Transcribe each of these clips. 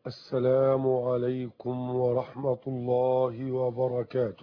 السلام عليكم ورحمة الله وبركاته.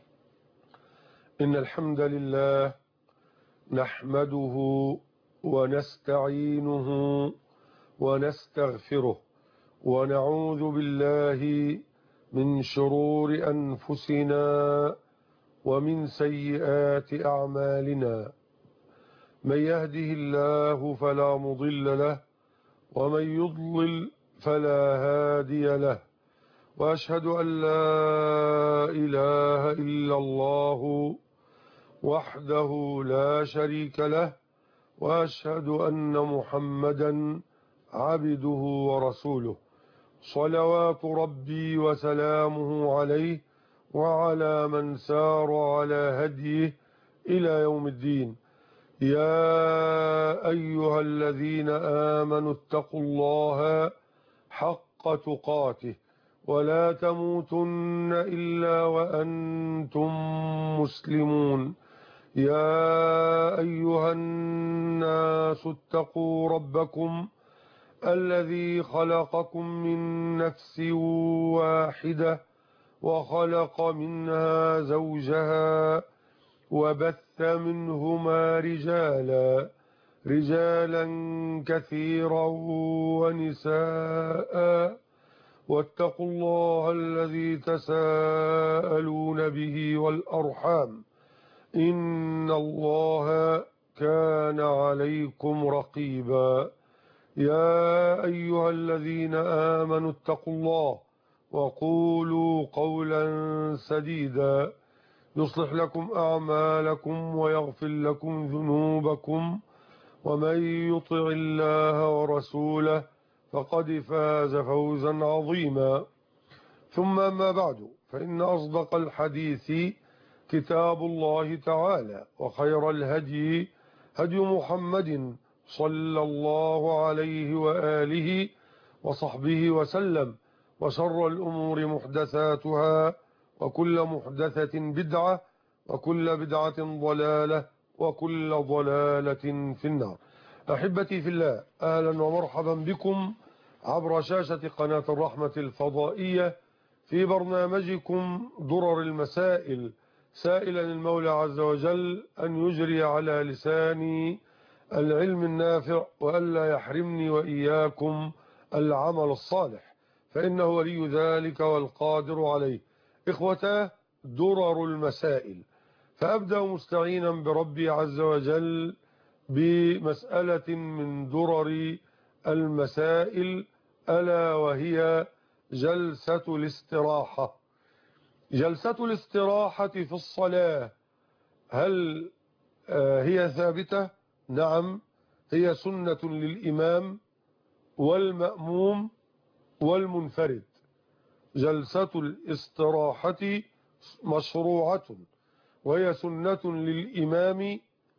إن الحمد لله نحمده ونستعينه ونستغفره ونعوذ بالله من شرور أنفسنا ومن سيئات أعمالنا. من يهده الله فلا مضل له ومن يضلل فلا هادي له، وأشهد أن لا إله إلا الله وحده لا شريك له، وأشهد أن محمدا عبده ورسوله، صلوات ربي وسلامه عليه وعلى من سار على هديه إلى يوم الدين. يا أيها الذين آمنوا اتقوا الله حق تقاته ولا تموتن إلا وأنتم مسلمون. يا أيها الناس اتقوا ربكم الذي خلقكم من نفس واحدة وخلق منها زوجها وبث منهما رجالا كثيرا ونساء، واتقوا الله الذي تساءلون به والأرحام إن الله كان عليكم رقيبا. يا أيها الذين آمنوا اتقوا الله وقولوا قولا سديدا يصلح لكم أعمالكم ويغفر لكم ذنوبكم، ومن يطع الله ورسوله فقد فاز فوزا عظيما. ثم أما بعد، فإن أصدق الحديث كتاب الله تعالى، وخير الهدي هدي محمد صلى الله عليه وآله وصحبه وسلم، وشر الأمور محدثاتها، وكل محدثة بدعة، وكل بدعة ضلالة، وكل ضلالة في النار. أحبتي في الله، أهلا ومرحبا بكم عبر شاشة قناة الرحمة الفضائية في برنامجكم درر المسائل، سائلا المولى عز وجل أن يجري على لساني العلم النافع، وألا يحرمني وإياكم العمل الصالح، فإنه ولي ذلك والقادر عليه. إخوتاه، درر المسائل. فأبدأ مستعينا بربي عز وجل بمسألة من درر المسائل، ألا وهي جلسة الاستراحة. جلسة الاستراحة في الصلاة هل هي ثابتة؟ نعم، هي سنة للإمام والمأموم والمنفرد. جلسة الاستراحة مشروعة، وهي سنة للإمام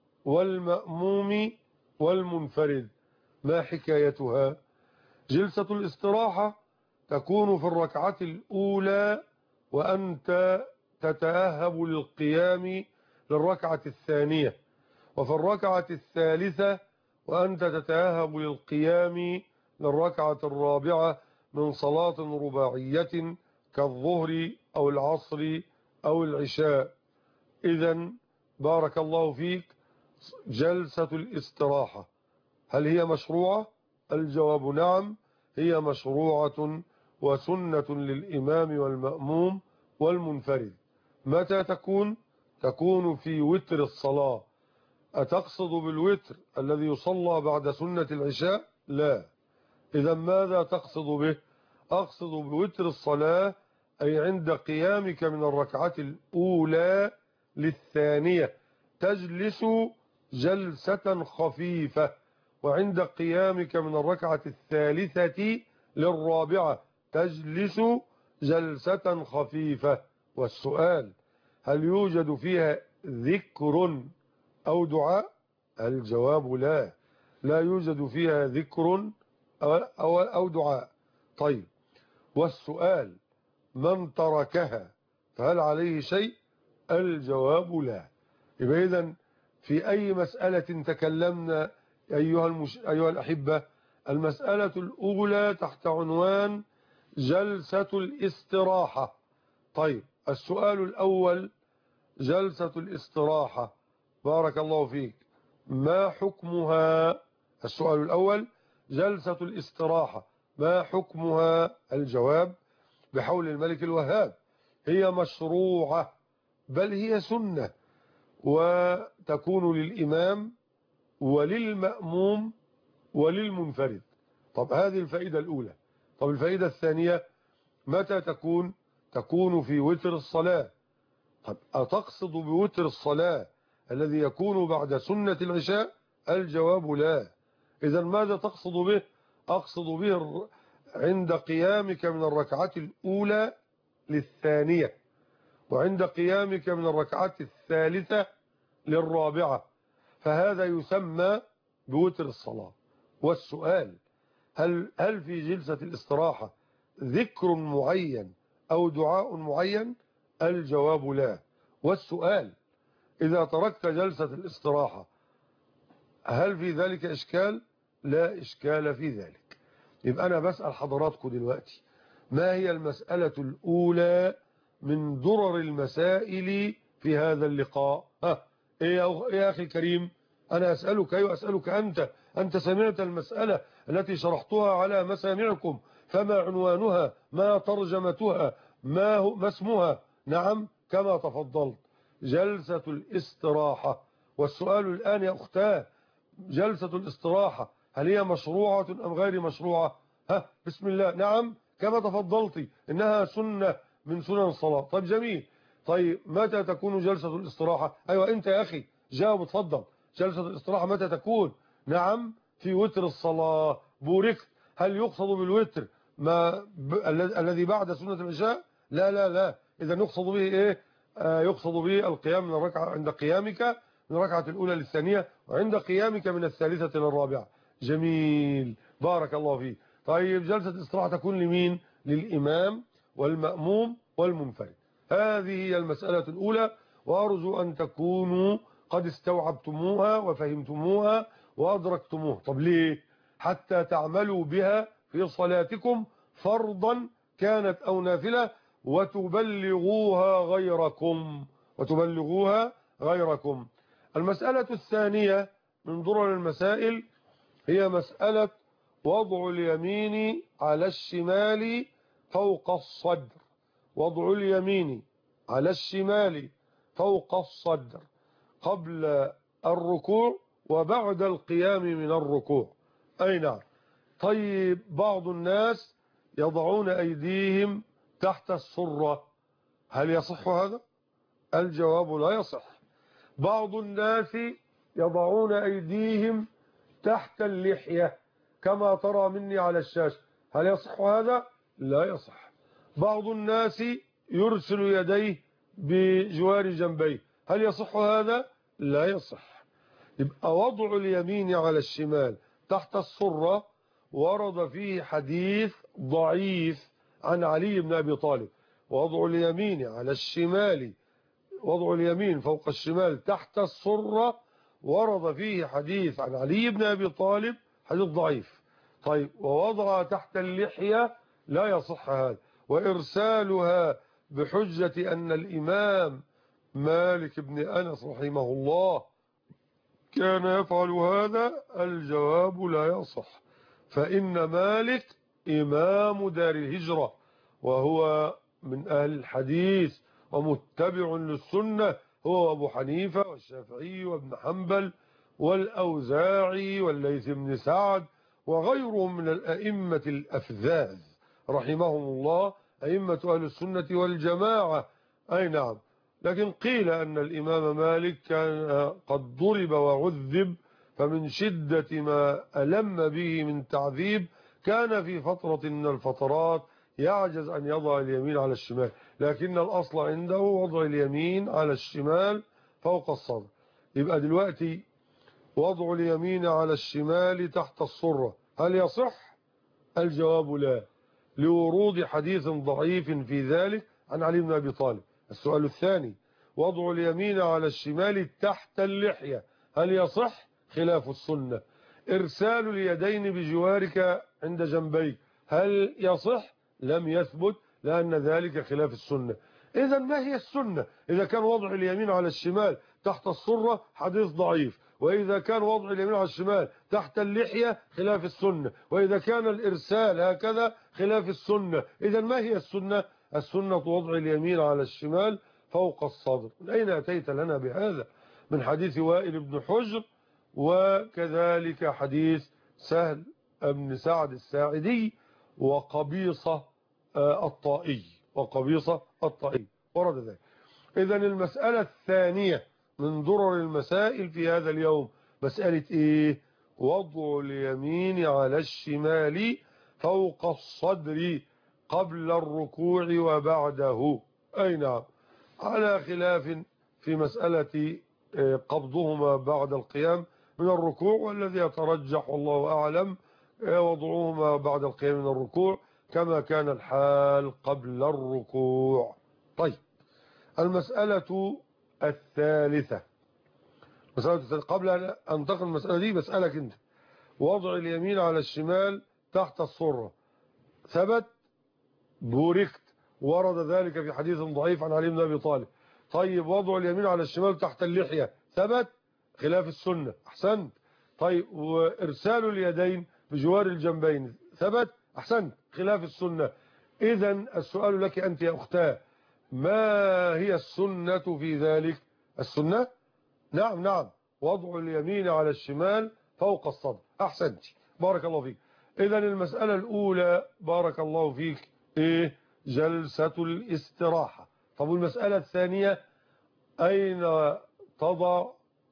والمأموم والمنفرد. ما حكايتها؟ جلسة الاستراحة تكون في الركعة الأولى وأنت تتأهب للقيام للركعة الثانية، وفي الركعة الثالثة وأنت تتأهب للقيام للركعة الرابعة من صلاة رباعية كالظهر أو العصر أو العشاء. إذن بارك الله فيك، جلسة الاستراحة هل هي مشروعة؟ الجواب نعم، هي مشروعة وسنة للإمام والمأموم والمنفرد. متى تكون؟ تكون في وتر الصلاة. أتقصد بالوتر الذي يصلى بعد سنة العشاء؟ لا. إذا ماذا تقصد به؟ أقصد بوتر الصلاة أي عند قيامك من الركعة الأولى للثانية تجلس جلسة خفيفة، وعند قيامك من الركعة الثالثة للرابعة تجلس جلسة خفيفة. والسؤال: هل يوجد فيها ذكر أو دعاء؟ الجواب لا، لا يوجد فيها ذكر أو دعاء. طيب، والسؤال: من تركها فهل عليه شيء؟ الجواب لا. يبقى إذن في أي مسألة تكلمنا أيها الأحبة، المسألة الأولى تحت عنوان جلسة الاستراحة. طيب السؤال الأول، جلسة الاستراحة بارك الله فيك، ما حكمها؟ السؤال الأول، جلسة الاستراحة ما حكمها؟ الجواب بحول الملك الوهاب: هي مشروعة، بل هي سنة، وتكون للإمام وللمأموم وللمنفرد. طب هذه الفائدة الأولى. طب الفائدة الثانية، متى تكون؟ تكون في وتر الصلاة. طب أتقصد بوتر الصلاة الذي يكون بعد سنة العشاء؟ الجواب لا. إذا ماذا تقصد به؟ أقصد به عند قيامك من الركعة الأولى للثانية، وعند قيامك من الركعة الثالثة للرابعة، فهذا يسمى بوتر الصلاة. والسؤال، هل في جلسة الاستراحة ذكر معين أو دعاء معين؟ الجواب لا. والسؤال، إذا تركت جلسة الاستراحة هل في ذلك إشكال؟ لا إشكال في ذلك. يبقى أنا بسأل حضراتكم دلوقتي، ما هي المسألة الأولى من درر المسائل في هذا اللقاء؟ إيه يا أخي الكريم؟ أنا أسألك، أيوة أسألك أنت سمعت المسألة التي شرحتها على مسامعكم، فما عنوانها؟ ما ترجمتها؟ ما اسمها؟ نعم كما تفضلت، جلسة الاستراحة. والسؤال الآن يا أختاه، جلسة الاستراحة هل هي مشروعة أم غير مشروعة؟ بسم الله. نعم كما تفضلتي إنها سنة من سنن الصلاة. طيب جميل. طيب متى تكون جلسة الاستراحة؟ أيوة أنت يا أخي جاوب اتفضل. جلسة الاستراحة متى تكون؟ نعم في وتر الصلاة. بوركت. هل يقصد بالوتر الذي بعد سنة العشاء؟ لا لا لا. إذا يقصد به إيه؟ يقصد به القيام من الركعة، عند قيامك من الركعة الأولى للثانية، وعند قيامك من الثالثة للرابعة. جميل بارك الله فيك. طيب جلسة الاستراحة تكون لمين؟ للإمام والمأموم والمنفرد. هذه هي المسألة الأولى، وأرجو أن تكونوا قد استوعبتموها وفهمتموها وأدركتموها. طب ليه؟ حتى تعملوا بها في صلاتكم فرضا كانت أو نافلة، وتبلغوها غيركم. المسألة الثانية من ضرر المسائل هي مسألة وضع اليمين على الشمال فوق الصدر. وضع اليمين على الشمال فوق الصدر قبل الركوع وبعد القيام من الركوع. أي نعم. طيب بعض الناس يضعون أيديهم تحت السرة، هل يصح هذا؟ الجواب لا يصح. بعض الناس يضعون أيديهم تحت اللحية كما ترى مني على الشاشة، هل يصح هذا؟ لا يصح. بعض الناس يرسل يديه بجوار جنبيه، هل يصح هذا؟ لا يصح. يبقى وضع اليمين على الشمال تحت السرة ورد فيه حديث ضعيف عن علي بن أبي طالب. وضع اليمين على الشمال، وضع اليمين فوق الشمال تحت السرة ورد فيه حديث عن علي بن أبي طالب، حديث ضعيف. طيب ووضع تحت اللحية لا يصح هذا. وإرسالها بحجة أن الإمام مالك بن أنس رحمه الله كان يفعل هذا، الجواب لا يصح. فإن مالك إمام دار الهجرة، وهو من أهل الحديث ومتبع للسنة، هو أبو حنيفة والشافعي وابن حنبل والأوزاعي والليث بن سعد وغيرهم من الأئمة الأفذاذ رحمهم الله، أئمة أهل السنة والجماعة. أي نعم. لكن قيل أن الإمام مالك كان قد ضرب وعذب، فمن شدة ما ألم به من تعذيب كان في فترة من الفترات يعجز أن يضع اليمين على الشمال، لكن الأصل عنده وضع اليمين على الشمال فوق الصدر. يبقى دلوقتي وضع اليمين على الشمال تحت السرة هل يصح؟ الجواب لا، لورود حديث ضعيف في ذلك عن علي بن أبي طالب. السؤال الثاني، وضع اليمين على الشمال تحت اللحية هل يصح؟ خلاف السنة. إرسال اليدين بجوارك عند جنبيك هل يصح؟ لم يثبت، لأن ذلك خلاف السنة. إذا ما هي السنة؟ إذا كان وضع اليمين على الشمال تحت السرة حديث ضعيف، وإذا كان وضع اليمين على الشمال تحت اللحية خلاف السنة، وإذا كان الإرسال هكذا خلاف السنة. إذا ما هي السنة؟ السنة وضع اليمين على الشمال فوق الصدر. من أين أتيت لنا بهذا؟ من حديث وائل بن حجر، وكذلك حديث سهل بن سعد الساعدي وقبيصة الطائي ورد ذلك. إذن المسألة الثانية من درر المسائل في هذا اليوم مسألة إيه؟ وضع اليمين على الشمال فوق الصدر قبل الركوع وبعده. أي نعم، على خلاف في مسألة قبضهما بعد القيام من الركوع، والذي يترجح والله أعلم وضعهما بعد القيام من الركوع كما كان الحال قبل الركوع. طيب، المسألة الثالثة. قبل أن أنتقل المسألة دي بسألك أنت، وضع اليمين على الشمال تحت السرة ثبت؟ بوركت، ورد ذلك في حديث ضعيف عن علي بن أبي طالب. طيب، وضع اليمين على الشمال تحت اللحية ثبت؟ خلاف السنة. أحسنت. طيب، وإرسال اليدين بجوار الجنبين ثبت؟ أحسنت، خلاف السنة. إذن السؤال لك أنت يا أختاه، ما هي السنة في ذلك؟ السنة؟ نعم، وضع اليمين على الشمال فوق الصدر. أحسنت، بارك الله فيك. إذن المسألة الأولى بارك الله فيك إيه؟ جلسة الاستراحة. طب المسألة الثانية، أين تضع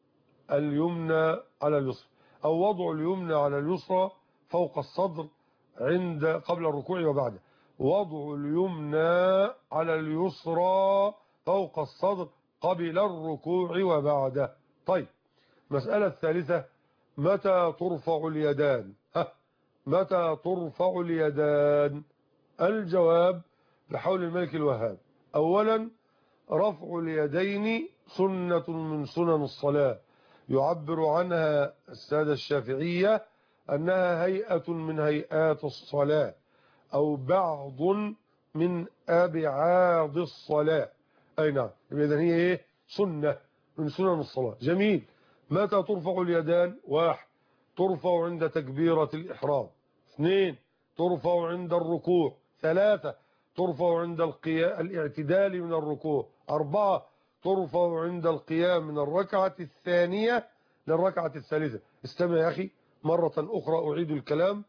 اليمنى على اليسرى، أو وضع اليمنى على اليسرى فوق الصدر قبل الركوع وبعده. وضع اليمنى على اليسرى فوق الصدر قبل الركوع وبعده. طيب، مسألة الثالثة، متى ترفع اليدان؟ متى ترفع اليدان؟ الجواب بحول الملك الوهاب. أولا، رفع اليدين سنة من سنن الصلاة، يعبر عنها السادة الشافعية أنها هيئة من هيئات الصلاة، أو بعض من أبعاد الصلاة. أي نعم، إذن هي إيه؟ سنة من سنن الصلاة. جميل. متى ترفع اليدان؟ 1، ترفع عند تكبيرة الإحرام. 2، ترفع عند الركوع. 3، ترفع عند الاعتدال من الركوع. 4، ترفع عند القيام من الركعة الثانية للركعة الثالثة. استمع يا أخي مرة أخرى، أعيد الكلام.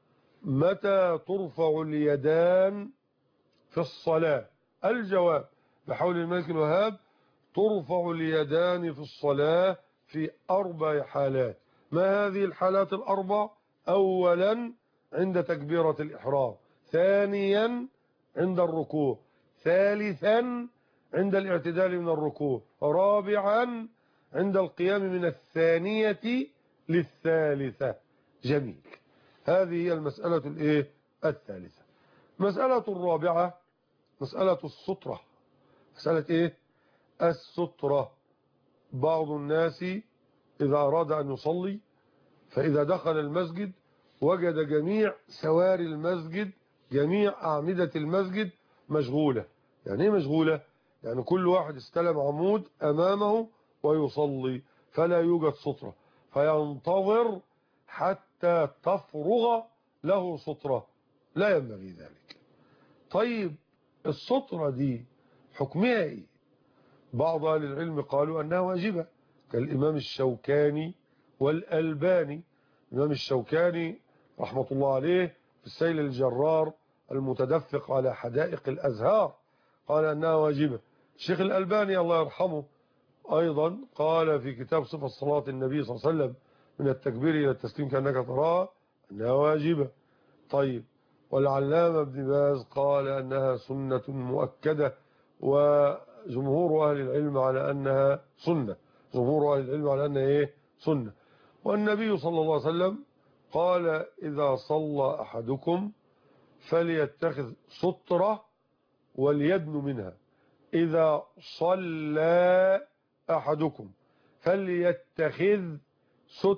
متى ترفع اليدان في الصلاة؟ الجواب بحول الملك الوهاب، ترفع اليدان في الصلاة في 4 حالات. ما هذه الحالات ال4؟ أولا، عند تكبيرة الإحرام. ثانيا، عند الركوع. ثالثا، عند الاعتدال من الركوع. رابعا، عند القيام من الثانية للثالثة. جميل. هذه هي المسألة الايه؟ الثالثة. مسألة الرابعة مسألة السترة. مسألة ايه؟ السترة. بعض الناس إذا أراد أن يصلي، فإذا دخل المسجد وجد جميع سواري المسجد، جميع أعمدة المسجد مشغولة. يعني ايه مشغولة؟ يعني كل واحد استلم عمود أمامه ويصلي، فلا يوجد سترة، فينتظر حتى تفرغ له سترة. لا ينبغي ذلك. طيب، السترة دي حكمها ايه؟ بعض أهل العلم قالوا أنها واجبة، كالإمام الشوكاني والألباني. الإمام الشوكاني رحمة الله عليه في السيل الجرار المتدفق على حدائق الأزهار قال أنها واجبة. الشيخ الألباني الله يرحمه أيضا قال في كتاب صفة صلاة النبي صلى الله عليه وسلم من التكبير إلى التسليم كأنك تراها أنها واجبة. طيب، والعلامة ابن باز قال أنها سنة مؤكدة، وجمهور أهل العلم على أنها سنة. جمهور أهل العلم على أنها إيه؟ سنة. والنبي صلى الله عليه وسلم قال إذا صلى أحدكم فليتخذ سترة وليدن منها. إذا صلى أحدكم فليتخذ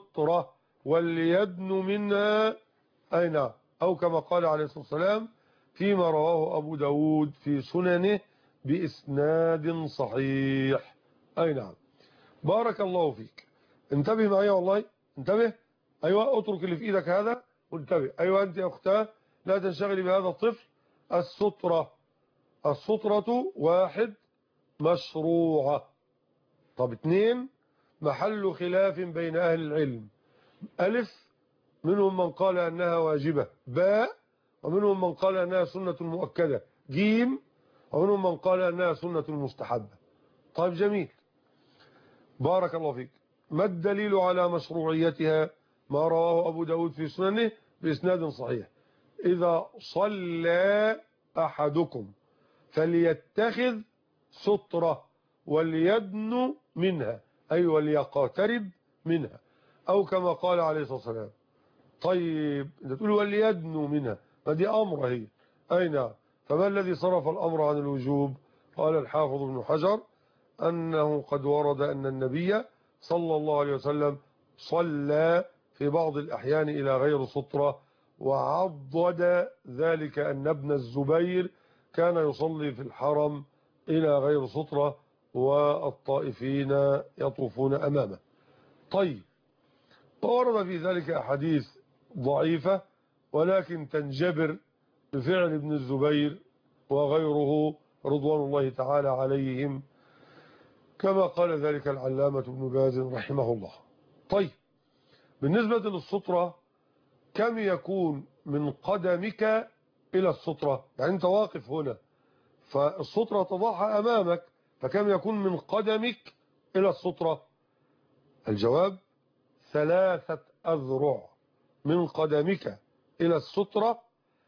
سترة وليدن منها. أي نعم، أو كما قال عليه الصلاة والسلام فيما رواه أبو داود في سننه بإسناد صحيح. أي نعم. بارك الله فيك. انتبه معي والله، انتبه. أيوة، اترك اللي في إيدك هذا وانتبه. أيوة أنت يا أختاه لا تنشغلي بهذا الطفل. السترة، السترة واحد مشروعة. طب اتنين محل خلاف بين أهل العلم. ألف منهم من قال أنها واجبة، باء ومنهم من قال أنها سنة مؤكدة، جيم ومنهم من قال أنها سنة مستحبة. طيب جميل، بارك الله فيك. ما الدليل على مشروعيتها؟ ما رواه أبو داود في سننه بإسناد صحيح: إذا صلى أحدكم فليتخذ سترة وليدن منها، أي وليقترب منها، أو كما قال عليه الصلاة والسلام. طيب انت تقول وليدن منها، ما دي أمر هي. أين؟ فما الذي صرف الأمر عن الوجوب؟ قال الحافظ ابن حجر أنه قد ورد أن النبي صلى الله عليه وسلم صلى في بعض الأحيان إلى غير سترة، وعضد ذلك أن ابن الزبير كان يصلي في الحرم إلى غير سترة والطائفين يطوفون أمامه. طيب، ورد في ذلك أحاديث ضعيفة ولكن تنجبر بفعل ابن الزبير وغيره رضوان الله تعالى عليهم، كما قال ذلك العلامة ابن باز رحمه الله. طيب، بالنسبة للسترة، كم يكون من قدمك إلى السترة؟ يعني أنت واقف هنا فالسترة تضعها أمامك، فكم يكون من قدمك إلى السترة؟ الجواب 3 أذرع. من قدمك إلى السترة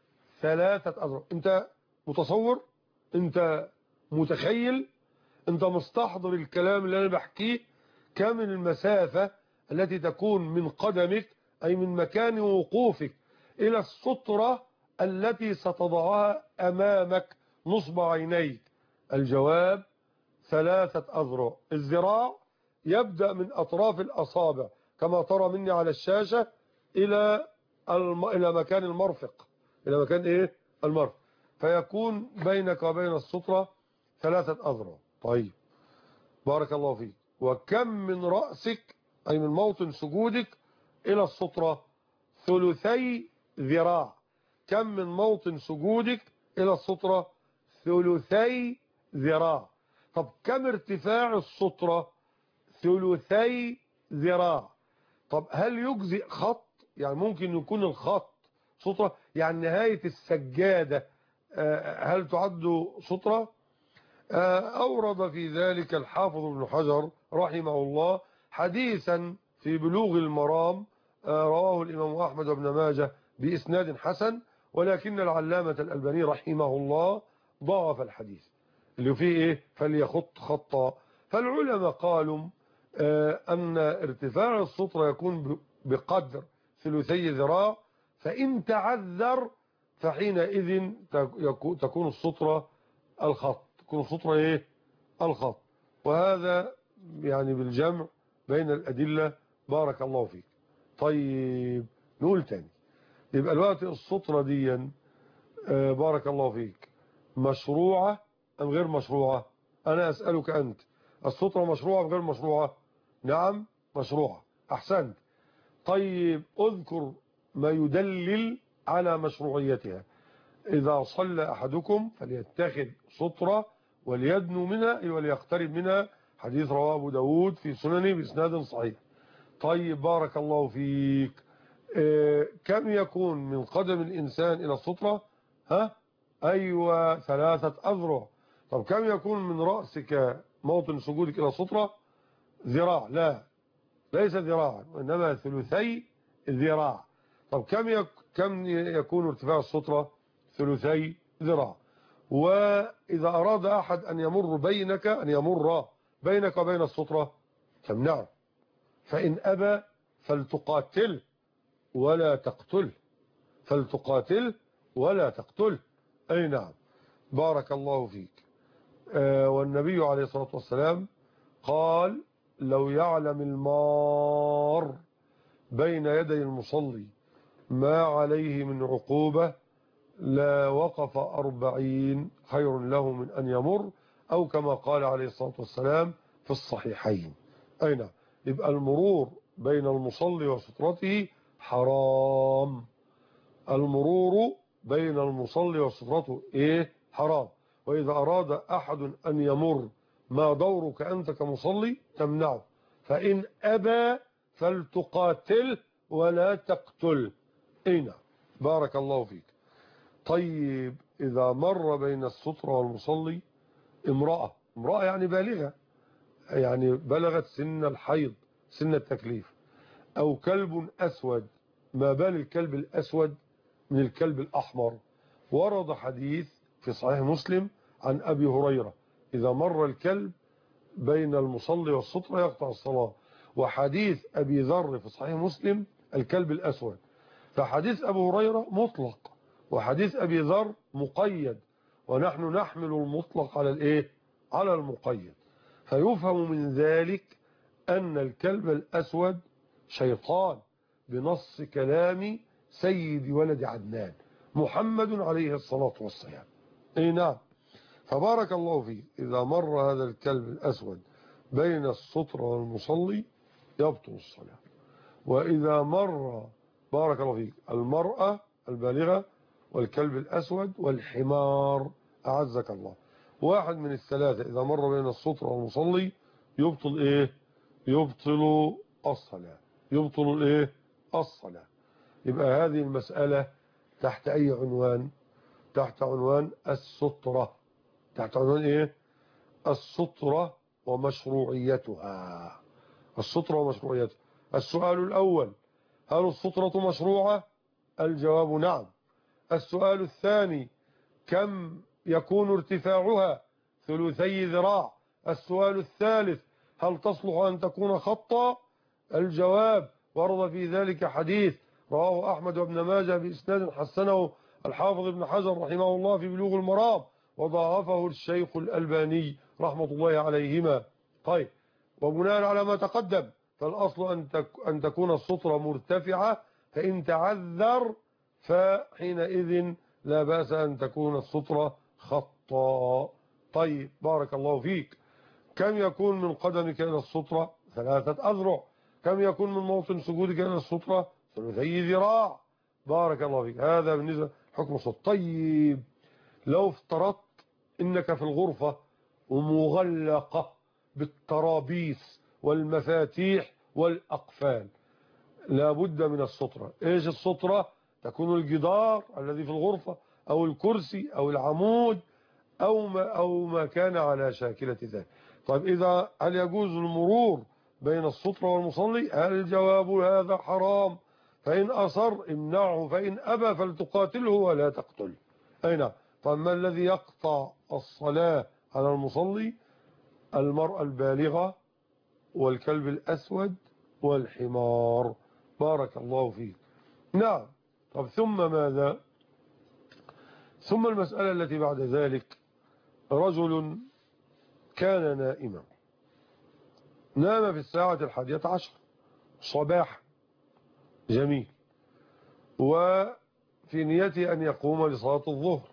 3 أذرع. أنت متصور؟ أنت متخيل؟ أنت مستحضر الكلام اللي أنا بحكيه؟ كم من المسافة التي تكون من قدمك، أي من مكان وقوفك، إلى السترة التي ستضعها أمامك نصب عينيك؟ الجواب 3 أذرع. الذراع يبدأ من أطراف الأصابع كما ترى مني على الشاشة إلى مكان المرفق، إلى مكان إيه؟ المرفق، فيكون بينك وبين السترة 3 أذرع. طيب، بارك الله فيك. وكم من رأسك، أي من موطن سجودك، إلى السترة؟ 3 ذراع. كم من موطن سجودك إلى السترة؟ 3 ذراع. طب كم ارتفاع السترة؟ 3 ذراع. طب هل يجزئ خط؟ يعني ممكن يكون الخط سترة، يعني نهاية السجادة هل تعد سترة؟ أورد في ذلك الحافظ ابن حجر رحمه الله حديثا في بلوغ المرام رواه الإمام أحمد بن ماجه بإسناد حسن، ولكن العلامة الألباني رحمه الله ضعف الحديث اللي فيه إيه؟ فليخط خطا. فالعلماء قالوا أن ارتفاع السترة يكون بقدر 3 ذراع، فإن تعذر فحينئذ تكون السترة الخط، تكون السترة إيه؟ الخط. وهذا يعني بالجمع بين الأدلة. بارك الله فيك. طيب، نقول تاني. يبقى الوقت السترة دي بارك الله فيك مشروعة أم غير مشروعة؟ أنا أسألك أنت، السترة مشروعة أم غير مشروعة؟ نعم مشروعة، أحسنت. طيب، أذكر ما يدلل على مشروعيتها. إذا صلى أحدكم فليتخذ سترة وليدن منها، أي وليقترب منها، حديث رواه أبو داود في سننه بإسناد صحيح. طيب، بارك الله فيك. كم يكون من قدم الإنسان إلى السترة؟ ها؟ أيوة، 3 أذرع. طب كم يكون من رأسك موطن سجودك إلى السترة؟ ذراع. لا، ليس ذراعا وإنما 3 ذراع. طب كم يكون ارتفاع السترة؟ 3 ذراع. وإذا أراد أحد أن يمر بينك وبين السترة تمنعه، فإن أبى فلتقاتل ولا تقتل، فلتقاتل ولا تقتل. أي نعم، بارك الله فيك. والنبي عليه الصلاة والسلام قال: لو يعلم المار بين يدي المصلي ما عليه من عقوبة لا وقف 40 خير له من أن يمر، أو كما قال عليه الصلاة والسلام في الصحيحين. أين يبقى المرور بين المصلي وسترته حرام. المرور بين المصلي وسترته إيه؟ حرام. وإذا أراد أحد أن يمر، ما دورك أنت كمصلي؟ تمنعه. فإن أبى فلتقاتل ولا تقتل. أين بارك الله فيك. طيب إذا مر بين السترة والمصلي امرأة يعني بالغة، يعني بلغت سن الحيض، سن التكليف، أو كلب أسود، ما بال الكلب الأسود من الكلب الأحمر؟ ورد حديث في صحيح مسلم عن أبي هريرة إذا مر الكلب بين المصلي والسترة يقطع الصلاة. وحديث أبي ذر في صحيح مسلم الكلب الأسود. فحديث أبو هريرة مطلق، وحديث أبي ذر مقيد، ونحن نحمل المطلق على الإيه؟ على المقيد. فيفهم من ذلك أن الكلب الأسود شيطان بنص كلام سيد ولد عدنان محمد عليه الصلاة والسلام. اي نعم. فبارك الله فيه، إذا مر هذا الكلب الأسود بين السترة والمصلي يبطل الصلاة. وإذا مر بارك الله فيك المرأة البالغة والكلب الأسود والحمار أعزك الله، واحد من الثلاثة إذا مر بين السترة والمصلي يبطل إيه؟ يبطل الصلاة. يبطل الإيه؟ الصلاة. يبقى هذه المسألة تحت أي عنوان؟ تحت عنوان السترة. تحت عنوان إيه؟ السترة ومشروعيتها. السترة ومشروعيتها. السؤال الأول: هل السترة مشروعة؟ الجواب نعم. السؤال الثاني: كم يكون ارتفاعها؟ 3 ذراع. السؤال الثالث: هل تصلح أن تكون خطا؟ الجواب: ورد في ذلك حديث رواه أحمد وابن ماجه بإسناد حسنه الحافظ ابن حجر رحمه الله في بلوغ المرام، وضاعفه الشيخ الألباني رحمة الله عليهما. طيب، وبناء على ما تقدم فالأصل أن تكون السترة مرتفعة، فإن تعذر فحينئذ لا بأس أن تكون السترة خطا. طيب بارك الله فيك. كم يكون من قدمك إلى السترة؟ 3 أذرع. كم يكون من موطن سجودك إلى السترة؟ 3 ذراع. بارك الله فيك. هذا بالنسبة حكم السترة. طيب لو افترضت إنك في الغرفة ومغلقة بالترابيس والمفاتيح والأقفال، لابد من السترة. إيش السترة؟ تكون الجدار الذي في الغرفة أو الكرسي أو العمود أو ما كان على شاكلة ذلك. طيب إذا هل يجوز المرور بين السترة والمصلي؟ الجواب: هذا حرام. فإن أصر امنعه، فإن أبى فلتقاتله ولا تقتل. أي نعم. طيب ما الذي يقطع الصلاة على المصلي؟ المرأة البالغة والكلب الأسود والحمار. بارك الله فيك. نعم. طب ثم ماذا؟ ثم المسألة التي بعد ذلك: رجل كان نائما، نام في الساعة 11 صباحا، جميل، وفي نيته أن يقوم لصلاة الظهر،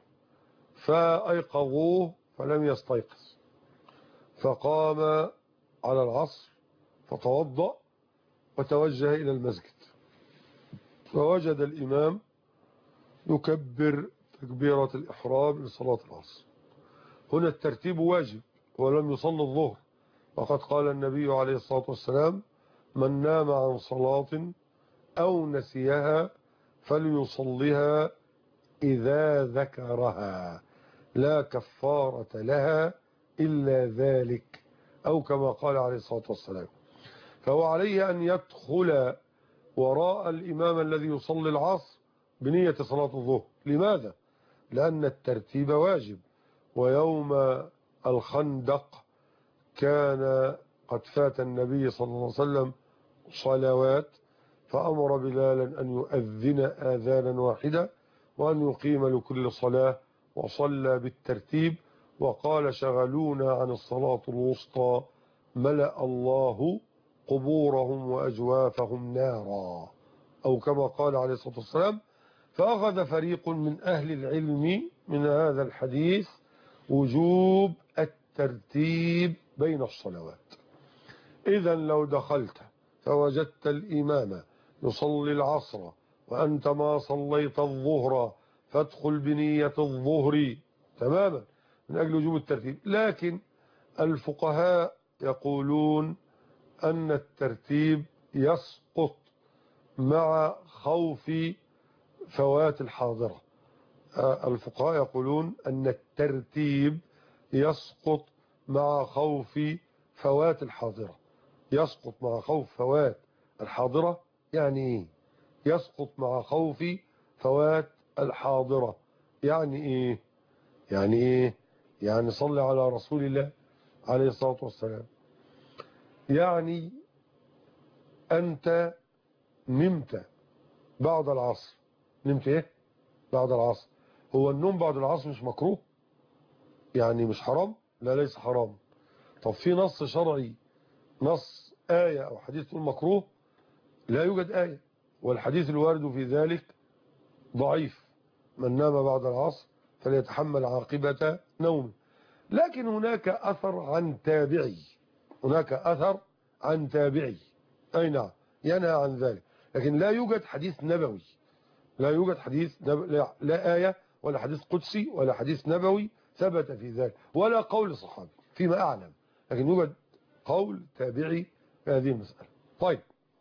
فأيقظوه فلم يستيقظ، فقام على العصر فتوضأ وتوجه إلى المسجد، فوجد الإمام يكبر تكبيرة الإحرام لصلاة العصر. هنا الترتيب واجب، ولم يصلي الظهر، وقد قال النبي عليه الصلاة والسلام: من نام عن صلاة أو نسيها فليصليها إذا ذكرها، لا كفارة لها إلا ذلك، أو كما قال عليه الصلاة والسلام. فهو عليه أن يدخل وراء الإمام الذي يصلي العصر بنية صلاة الظهر. لماذا؟ لأن الترتيب واجب. ويوم الخندق كان قد فات النبي صلى الله عليه وسلم صلوات، فأمر بلالا أن يؤذن آذانا واحدة وأن يقيم لكل صلاة، وصلى بالترتيب، وقال: شغلونا عن الصلاة الوسطى ملأ الله قبورهم وأجوافهم نارا، أو كما قال عليه الصلاة والسلام. فأخذ فريق من أهل العلم من هذا الحديث وجوب الترتيب بين الصلوات. إذا لو دخلت فوجدت الإمام يصلي العصر وأنت ما صليت الظهر فادخل بنية الظهر تماما من أجل وجوب الترتيب. لكن الفقهاء يقولون أن الترتيب يسقط مع خوف فوات الحاضرة. الفقهاء يقولون أن الترتيب يسقط مع خوف فوات الحاضرة. يسقط مع خوف فوات الحاضرة يعني إيه؟ يسقط مع خوف فوات الحاضرة يعني إيه؟ يعني إيه؟ يعني صلي على رسول الله عليه الصلاة والسلام. يعني أنت نمت بعد العصر. نمت إيه؟ بعد العصر. هو النوم بعد العصر مش مكروه؟ يعني مش حرام؟ لا ليس حرام. طب في نص شرعي، نص آية أو حديث تقول مكروه؟ لا يوجد آية، والحديث الوارد في ذلك ضعيف. من نام بعد العصر فليتحمل عاقبة نومه. لكن هناك أثر عن تابعي، هناك أثر عن تابعي، أي نعم، ينهى عن ذلك. لكن لا يوجد حديث نبوي، لا يوجد حديث لا آية ولا حديث قدسي ولا حديث نبوي ثبت في ذلك، ولا قول صحابي فيما أعلم. لكن يوجد قول تابعي في هذه المسألة. طيب،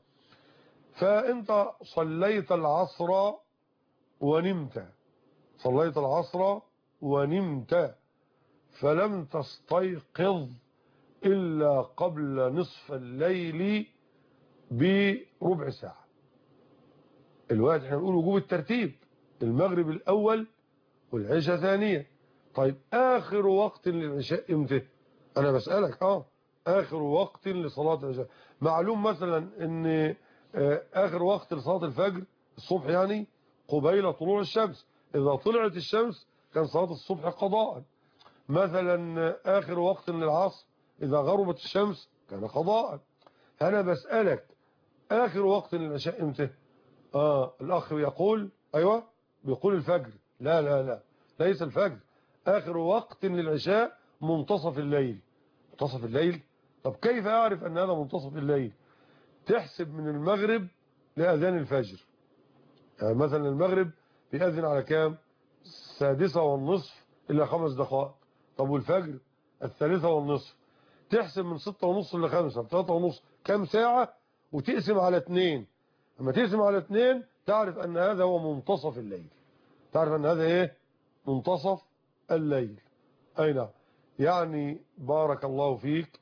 فأنت صليت العصر ونمت، صليت العصر ونمت، فلم تستيقظ إلا قبل نصف الليل بربع ساعة. الوقت احنا نقول وجوب الترتيب، المغرب الأول والعشاء ثانية. طيب آخر وقت للعشاء امتى؟ أنا بسألك آخر وقت لصلاة العشاء. معلوم مثلا ان آخر وقت لصلاة الفجر الصبح يعني قبيل طلوع الشمس. إذا طلعت الشمس كان صلاة الصبح قضاء. مثلا آخر وقت للعصر إذا غربت الشمس كان قضاء. أنا بسألك آخر وقت للعشاء امتى؟ الأخ يقول أيوة بيقول الفجر. لا لا لا، ليس الفجر. آخر وقت للعشاء منتصف الليل. منتصف الليل؟ طب كيف أعرف أن هذا منتصف الليل؟ تحسب من المغرب لأذان الفجر. يعني مثلا المغرب بيأذن على كام؟ 6:30 إلى 5 دقائق. طب والفجر 3:30. تحسب من 6:30 ل 5 3:30 كم ساعة، وتقسم على 2. لما تقسم على 2 تعرف أن هذا هو منتصف الليل. تعرف أن هذا إيه؟ منتصف الليل. أي نعم. يعني بارك الله فيك،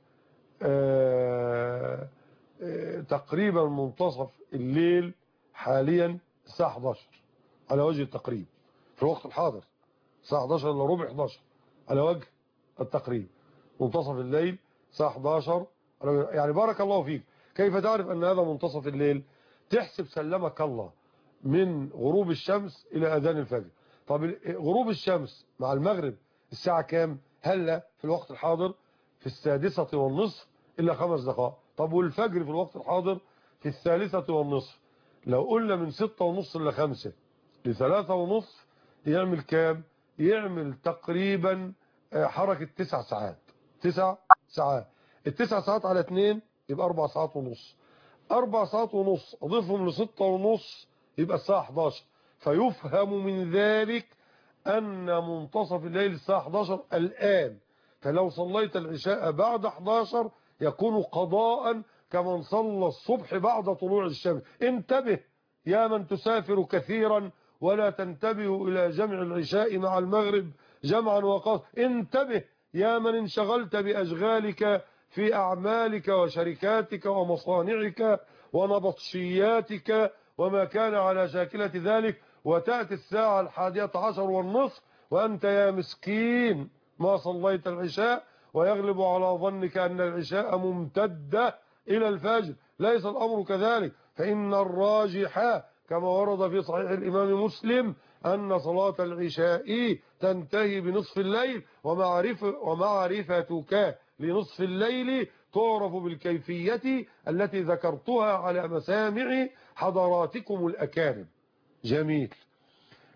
تقريبا منتصف الليل حاليا الساعة 11 على وجه التقريب في الوقت الحاضر. الساعة 11 إلا ربع 11 على وجه التقريب. منتصف الليل الساعة 11. يعني بارك الله فيك. كيف تعرف أن هذا منتصف الليل؟ تحسب سلمك الله من غروب الشمس إلى أذان الفجر. طب غروب الشمس مع المغرب الساعة كام؟ هلا في الوقت الحاضر في 6:30 إلا 5 دقائق. طب والفجر في الوقت الحاضر في 3:30. لو قلنا من 6:30 إلى 5 ل 3:30 يعمل كام؟ يعمل تقريبا حركة 9 ساعات. 9 ساعات. ال9 ساعات على 2 يبقى 4 ساعات ونص. 4 ساعات ونص أضيفهم ل6:30 يبقى الساعة 11. فيفهم من ذلك أن منتصف الليل الساعة 11 الآن. فلو صليت العشاء بعد 11 يكون قضاء كمن صلى الصبح بعد طلوع الشمس. انتبه يا من تسافر كثيرا ولا تنتبه إلى جمع العشاء مع المغرب جمعا وقصرا. انتبه يا من انشغلت بأشغالك في أعمالك وشركاتك ومصانعك ونبطشياتك وما كان على شاكلة ذلك، وتأتي الساعة 11:30 وأنت يا مسكين ما صليت العشاء، ويغلب على ظنك أن العشاء ممتدة إلى الفجر. ليس الأمر كذلك، فإن الراجح كما ورد في صحيح الإمام مسلم أن صلاة العشاء تنتهي بنصف الليل، ومعرفتك لنصف الليل تعرف بالكيفية التي ذكرتها على مسامع حضراتكم الأكارم. جميل.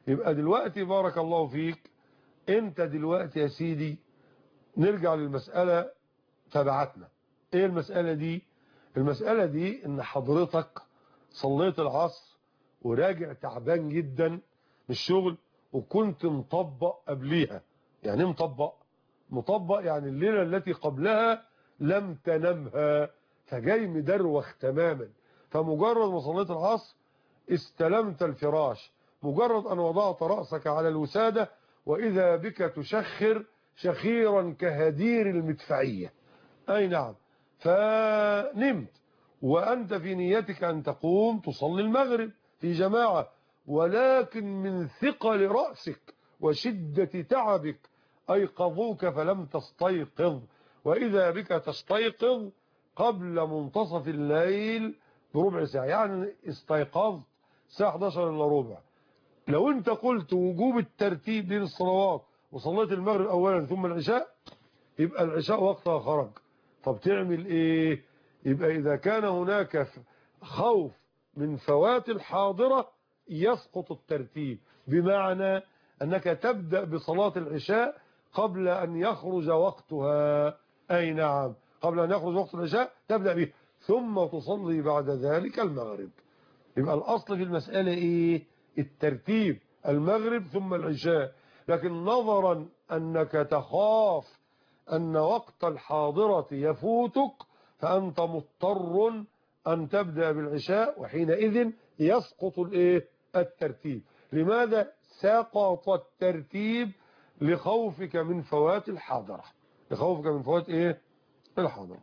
يبقى دلوقتي بارك الله فيك، انت دلوقتي يا سيدي نرجع للمسألة تبعتنا. ايه المسألة دي؟ المسألة دي ان حضرتك صليت العصر وراجع تعبان جدا من الشغل، وكنت مطبق قبليها. يعني ايه مطبق؟ مطبق يعني الليلة التي قبلها لم تنمها، فجاي مدروخ تماما. فمجرد ما صليت العصر استلمت الفراش، مجرد أن وضعت رأسك على الوسادة وإذا بك تشخر شخيرا كهدير المدفعية. أي نعم. فنمت وأنت في نيتك أن تقوم تصلي المغرب في جماعة، ولكن من ثقل رأسك وشدة تعبك أيقظوك فلم تستيقظ، وإذا بك تستيقظ قبل منتصف الليل بربع ساعة. يعني استيقظت الساعة 11 إلا ربع. لو انت قلت وجوب الترتيب بين الصلوات وصليت المغرب أولا ثم العشاء، يبقى العشاء وقتها خرج. طب تعمل ايه؟ يبقى إذا كان هناك خوف من فوات الحاضرة يسقط الترتيب، بمعنى أنك تبدأ بصلاة العشاء قبل أن يخرج وقتها. أي نعم، قبل أن يخرج وقت العشاء تبدأ به، ثم تصلي بعد ذلك المغرب. يبقى الأصل في المسألة إيه؟ الترتيب، المغرب ثم العشاء. لكن نظرا أنك تخاف أن وقت الحاضرة يفوتك، فأنت مضطر أن تبدأ بالعشاء، وحينئذ يسقط الإيه؟ الترتيب. لماذا سقط الترتيب؟ لخوفك من فوات الحاضرة، لخوفك من فوات إيه؟ الحاضرة.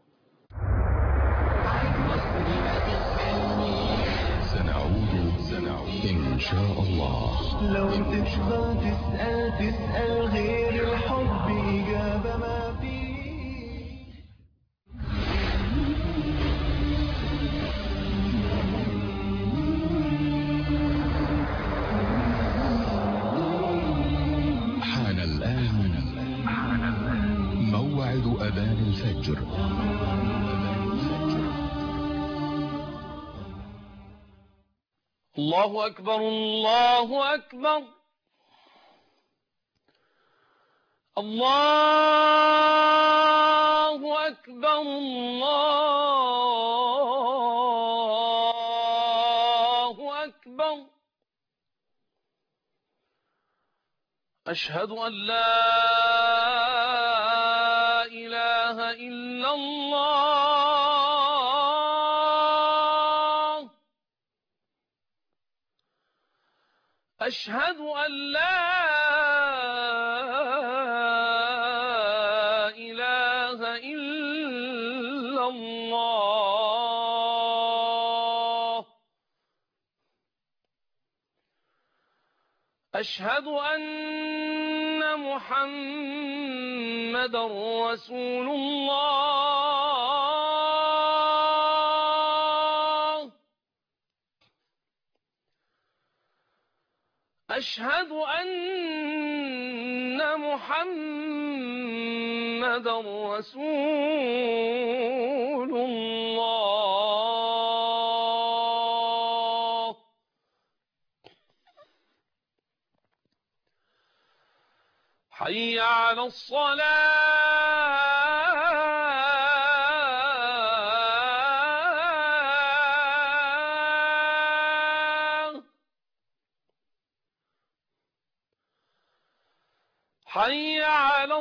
سنعود إن شاء الله. لو تفضل تسأل غير الحب إجابة ما فيه. حان الآن موعد أذان الفجر. الله أكبر الله أكبر الله أكبر الله أكبر. أشهد أن لا إله إلا الله. أشهد أن لا إله إلا الله. أشهد أن محمدا رسول الله. أشهد أن محمدا رسول الله. حي على الصلاة. حي على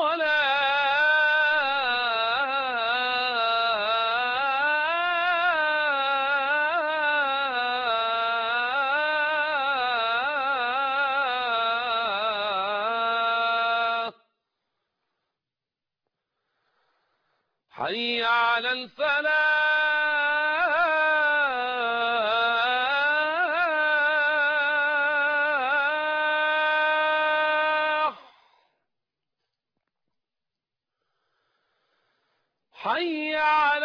الصلاة. حي على الفلاح. حي على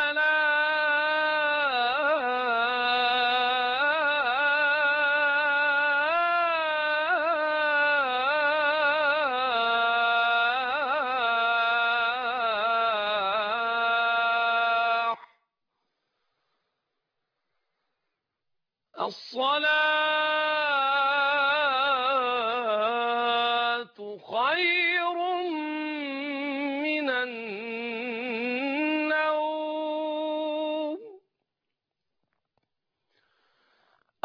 الفلاح. الصلاة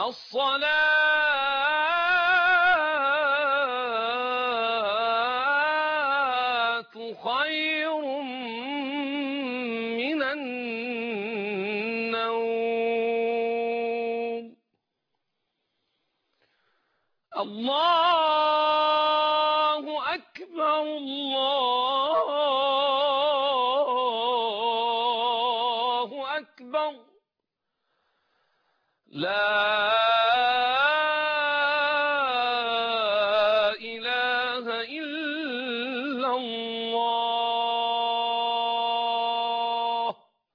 الصلاة خير من النوم. الله أكبر الله أكبر لا إله إلا الله.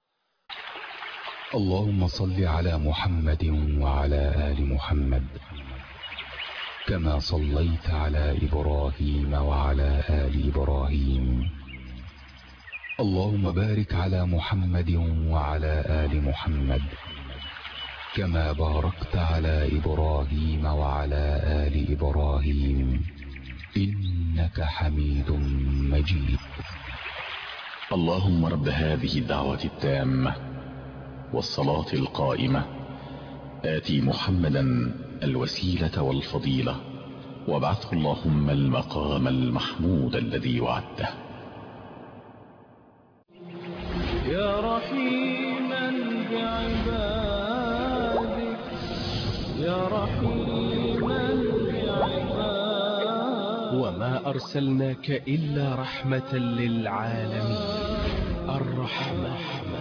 اللهم صل على محمد وعلى آل محمد كما صليت على إبراهيم وعلى آل إبراهيم. اللهم بارك على محمد وعلى آل محمد كما باركت على إبراهيم وعلى آل إبراهيم إنك حميد مجيد. اللهم رب هذه الدعوة التامة والصلاة القائمة آتي محمدا الوسيلة والفضيلة وابعثه اللهم المقام المحمود الذي وعدته. يا رحيما بعبادك يا رحيما بعبادك وما أرسلناك إلا رحمة للعالمين. الرحمة.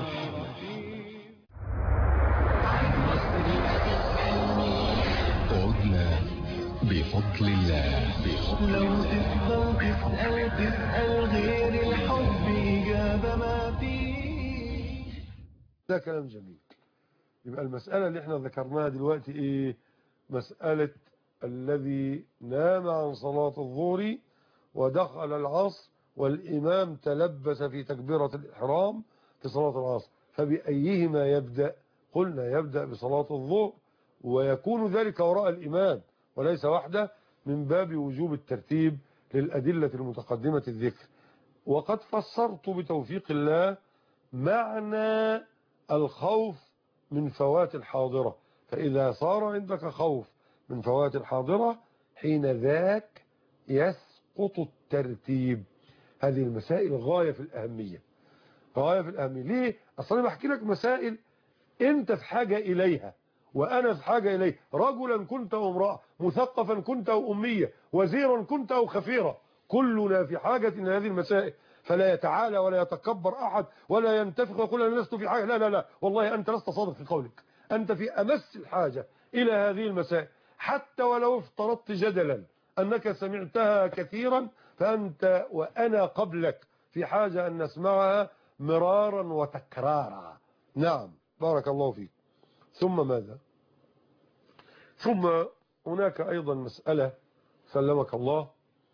عدنا بفضل الله. لو تفضل تسأل غير الحب إجابة ما فيه. ده كلام جميل. يبقى المسألة اللي احنا ذكرناها دلوقتي ايه؟ مسألة الذي نام عن صلاة الظهر ودخل العصر والإمام تلبس في تكبيرة الإحرام في صلاة العصر، فبأيهما يبدأ؟ قلنا يبدأ بصلاة الظهر، ويكون ذلك وراء الإمام وليس وحده من باب وجوب الترتيب للأدلة المتقدمة الذكر. وقد فسرت بتوفيق الله معنى الخوف من فوات الحاضرة. فإذا صار عندك خوف من فوات الحاضرة حين ذاك يسقط الترتيب. هذه المسائل غاية في الأهمية، غاية في الأهمية. ليه؟ أصلا أنا بحكي لك مسائل أنت في حاجة إليها وأنا في حاجة إليه، رجلا كنت أو امرأة، مثقفا كنت أو أمية، وزيرا كنت أو خفيرا، كلنا في حاجة إلى هذه المسائل. فلا يتعالى ولا يتكبر أحد ولا ينتفخ ويقول أنا لست في حاجة. لا لا لا، والله أنت لست صادق في قولك، أنت في أمس الحاجة إلى هذه المسائل. حتى ولو افترضت جدلا أنك سمعتها كثيرا، فأنت وأنا قبلك في حاجة أن نسمعها مرارا وتكرارا. نعم، بارك الله فيك. ثم ماذا؟ ثم هناك أيضا مسألة سلمك الله.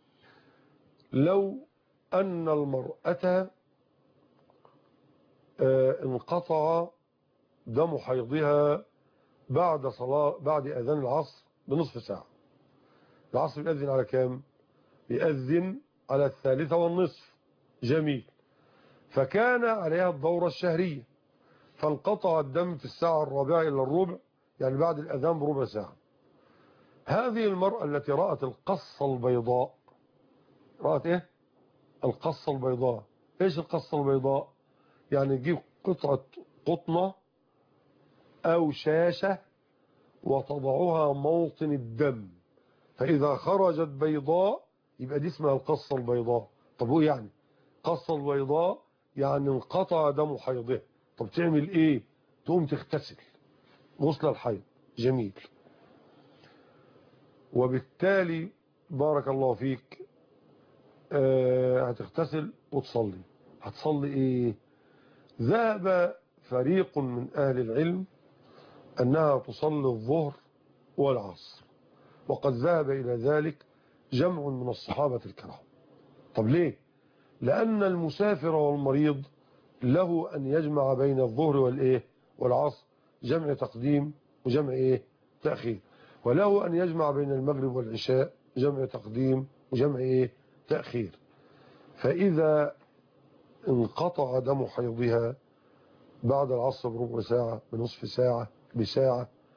لو أن المرأة انقطع دم حيضها بعد أذان العصر بنصف ساعة. العصر يؤذن على كام؟ يؤذن على 3:30. جميل. فكان عليها الدورة الشهرية، فانقطع الدم في الساعة 4:15، يعني بعد الأذان بربع ساعة. هذه المرأة التي رأت القصة البيضاء، رأت إيه؟ القصة البيضاء. إيش القصة البيضاء؟ يعني تجيب قطعة قطنة أو شاشة وتضعها موطن الدم، فإذا خرجت بيضاء يبقى دي اسمها القصة البيضاء. طب هو يعني قصة البيضاء يعني انقطع دم حيضها. طب تعمل إيه؟ تقوم تغتسل غسل الحيض. جميل. وبالتالي بارك الله فيك هتغتسل وتصلي. هتصلي إيه؟ ذهب فريق من أهل العلم أنها تصلي الظهر والعصر، وقد ذهب إلى ذلك جمع من الصحابة الكرام. طب ليه؟ لأن المسافر والمريض له أن يجمع بين الظهر والإيه والعصر، جمع تقديم وجمع إيه تأخير، وله أن يجمع بين المغرب والعشاء، جمع تقديم وجمع إيه تأخير. فإذا انقطع دم حيضها بعد العصر بربع ساعة، بنصف ساعة، بساعة،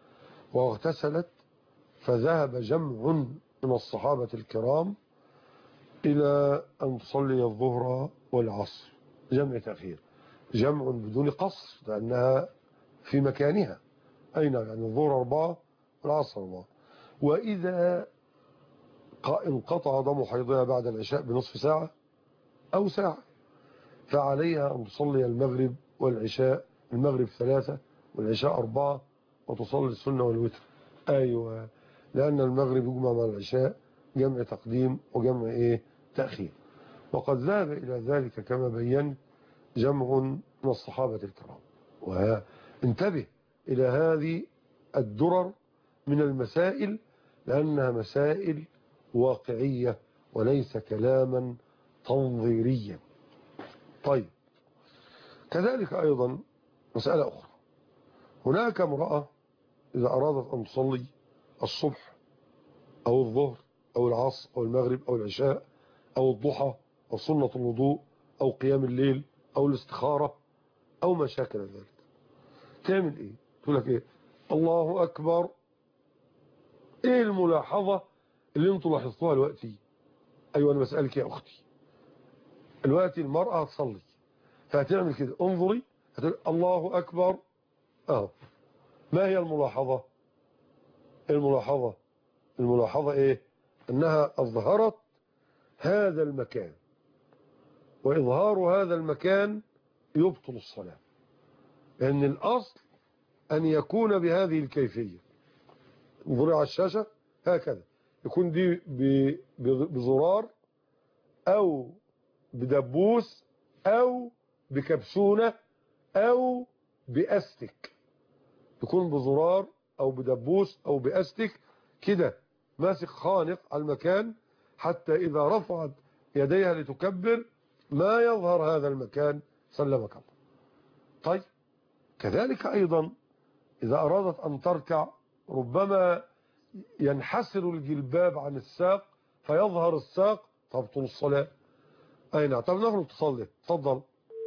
واغتسلت، فذهب جمع من الصحابة الكرام إلى أن تصلي الظهر والعصر جمع تأخير، جمع بدون قصر لأنها في مكانها. أين يعني الظهر 4 والعصر 4. وإذا انقطع دم حيضها بعد العشاء بنصف ساعة أو ساعة فعليها أن تصلي المغرب والعشاء، المغرب 3 والعشاء 4، وتصلي السنة والوتر. أيوة، لأن المغرب يجمع مع العشاء جمع تقديم وجمع تأخير. وقد ذهب إلى ذلك كما بينت جمع من الصحابة الكرام. وانتبه إلى هذه الدرر من المسائل لأنها مسائل واقعية وليس كلاما تنظيريا. طيب، كذلك أيضا مسألة أخرى، هناك امرأة إذا أرادت أن تصلي الصبح أو الظهر أو العصر أو المغرب أو العشاء أو الضحى أو سنة الوضوء أو قيام الليل أو الاستخارة أو ما شاكل ذلك، تعمل إيه؟ تقول لك إيه؟ الله أكبر. إيه الملاحظة اللي أنتوا لاحظتوها دلوقتي؟ أيوة أنا بسألك يا أختي، دلوقتي المرأة هتصلي فهتعمل كده، انظري، هتقول الله أكبر. ما هي الملاحظة؟ الملاحظة إيه؟ أنها أظهرت هذا المكان، وإظهار هذا المكان يبطل الصلاة، لأن الأصل أن يكون بهذه الكيفية. انظري على الشاشة هكذا، يكون دي بزرار أو بدبوس أو بكبسونة أو بأستك، يكون بزرار أو بدبوس أو بأستك كده ماسك خانق على المكان، حتى إذا رفعت يديها لتكبر ما يظهر هذا المكان، سلمك الله. طيب، كذلك أيضا إذا أرادت أن تركع ربما ينحسر الجلباب عن الساق فيظهر الساق، تبطل الصلاة. أي نعم. طب نخرج تصلي. تفضل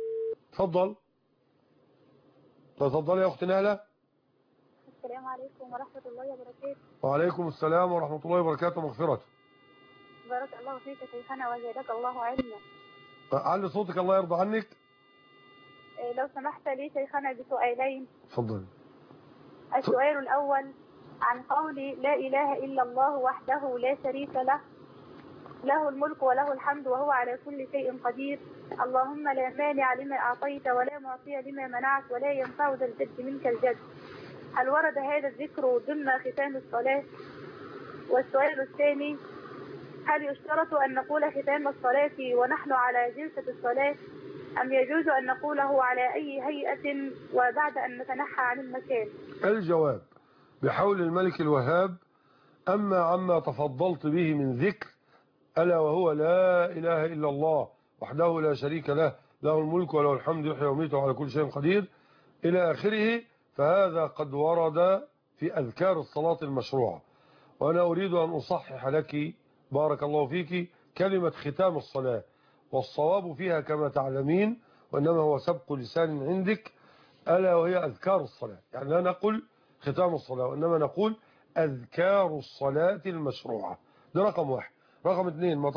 يا أختي نهلة. السلام عليكم ورحمة الله وبركاته. وعليكم السلام ورحمة الله وبركاته ومغفرته. بارك الله فيك شيخنا وزادك الله علما. علي صوتك الله يرضى عنك. لو سمحت لي شيخنا بسؤالين. تفضل. السؤال الأول عن قول لا إله إلا الله وحده لا شريك له، له الملك وله الحمد وهو على كل شيء قدير، اللهم لا مانع لما أعطيت ولا معطي لما منعت ولا ينفع ذا الجد منك الجد. هل ورد هذا الذكر ضمن ختام الصلاة؟ والسؤال الثاني، هل يشترط أن نقول ختام الصلاة ونحن على جلسة الصلاة، أم يجوز أن نقوله على أي هيئة وبعد أن نتنحى عن المكان؟ الجواب بحول الملك الوهاب. أما عما تفضلت به من ذكر ألا وهو لا إله إلا الله وحده لا شريك له، له الملك وله الحمد يحيي ويميت وعلى كل شيء قدير إلى آخره، فهذا قد ورد في أذكار الصلاة المشروعة. وأنا أريد أن أصحح لك بارك الله فيك كلمة ختام الصلاة، والصواب فيها كما تعلمين وإنما هو سبق لسان عندك، ألا وهي أذكار الصلاة. يعني لا نقول ختام الصلاة وإنما نقول أذكار الصلاة المشروعة. ده رقم واحد. رقم اثنين، ما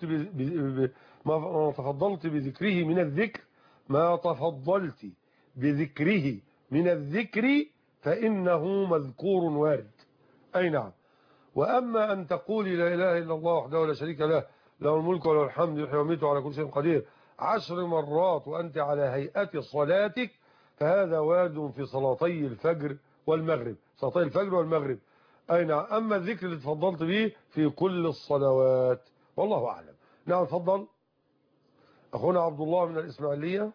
تفضلت بذكره من الذكر، ما تفضلت بذكره من الذكر فإنه مذكور وارد. أي نعم. وأما أن تقولي لا إله إلا الله وحده لا شريك له، له الملك وله الحمد يحيي ويميت وعلى كل شيء قدير 10 مرات وأنت على هيئة صلاتك، فهذا وارد في صلاتي الفجر والمغرب، صلاتي الفجر والمغرب. أي نعم. أما الذكر اللي تفضلت به في كل الصلوات والله أعلم. نعم تفضل أخونا عبد الله من الإسماعيلية.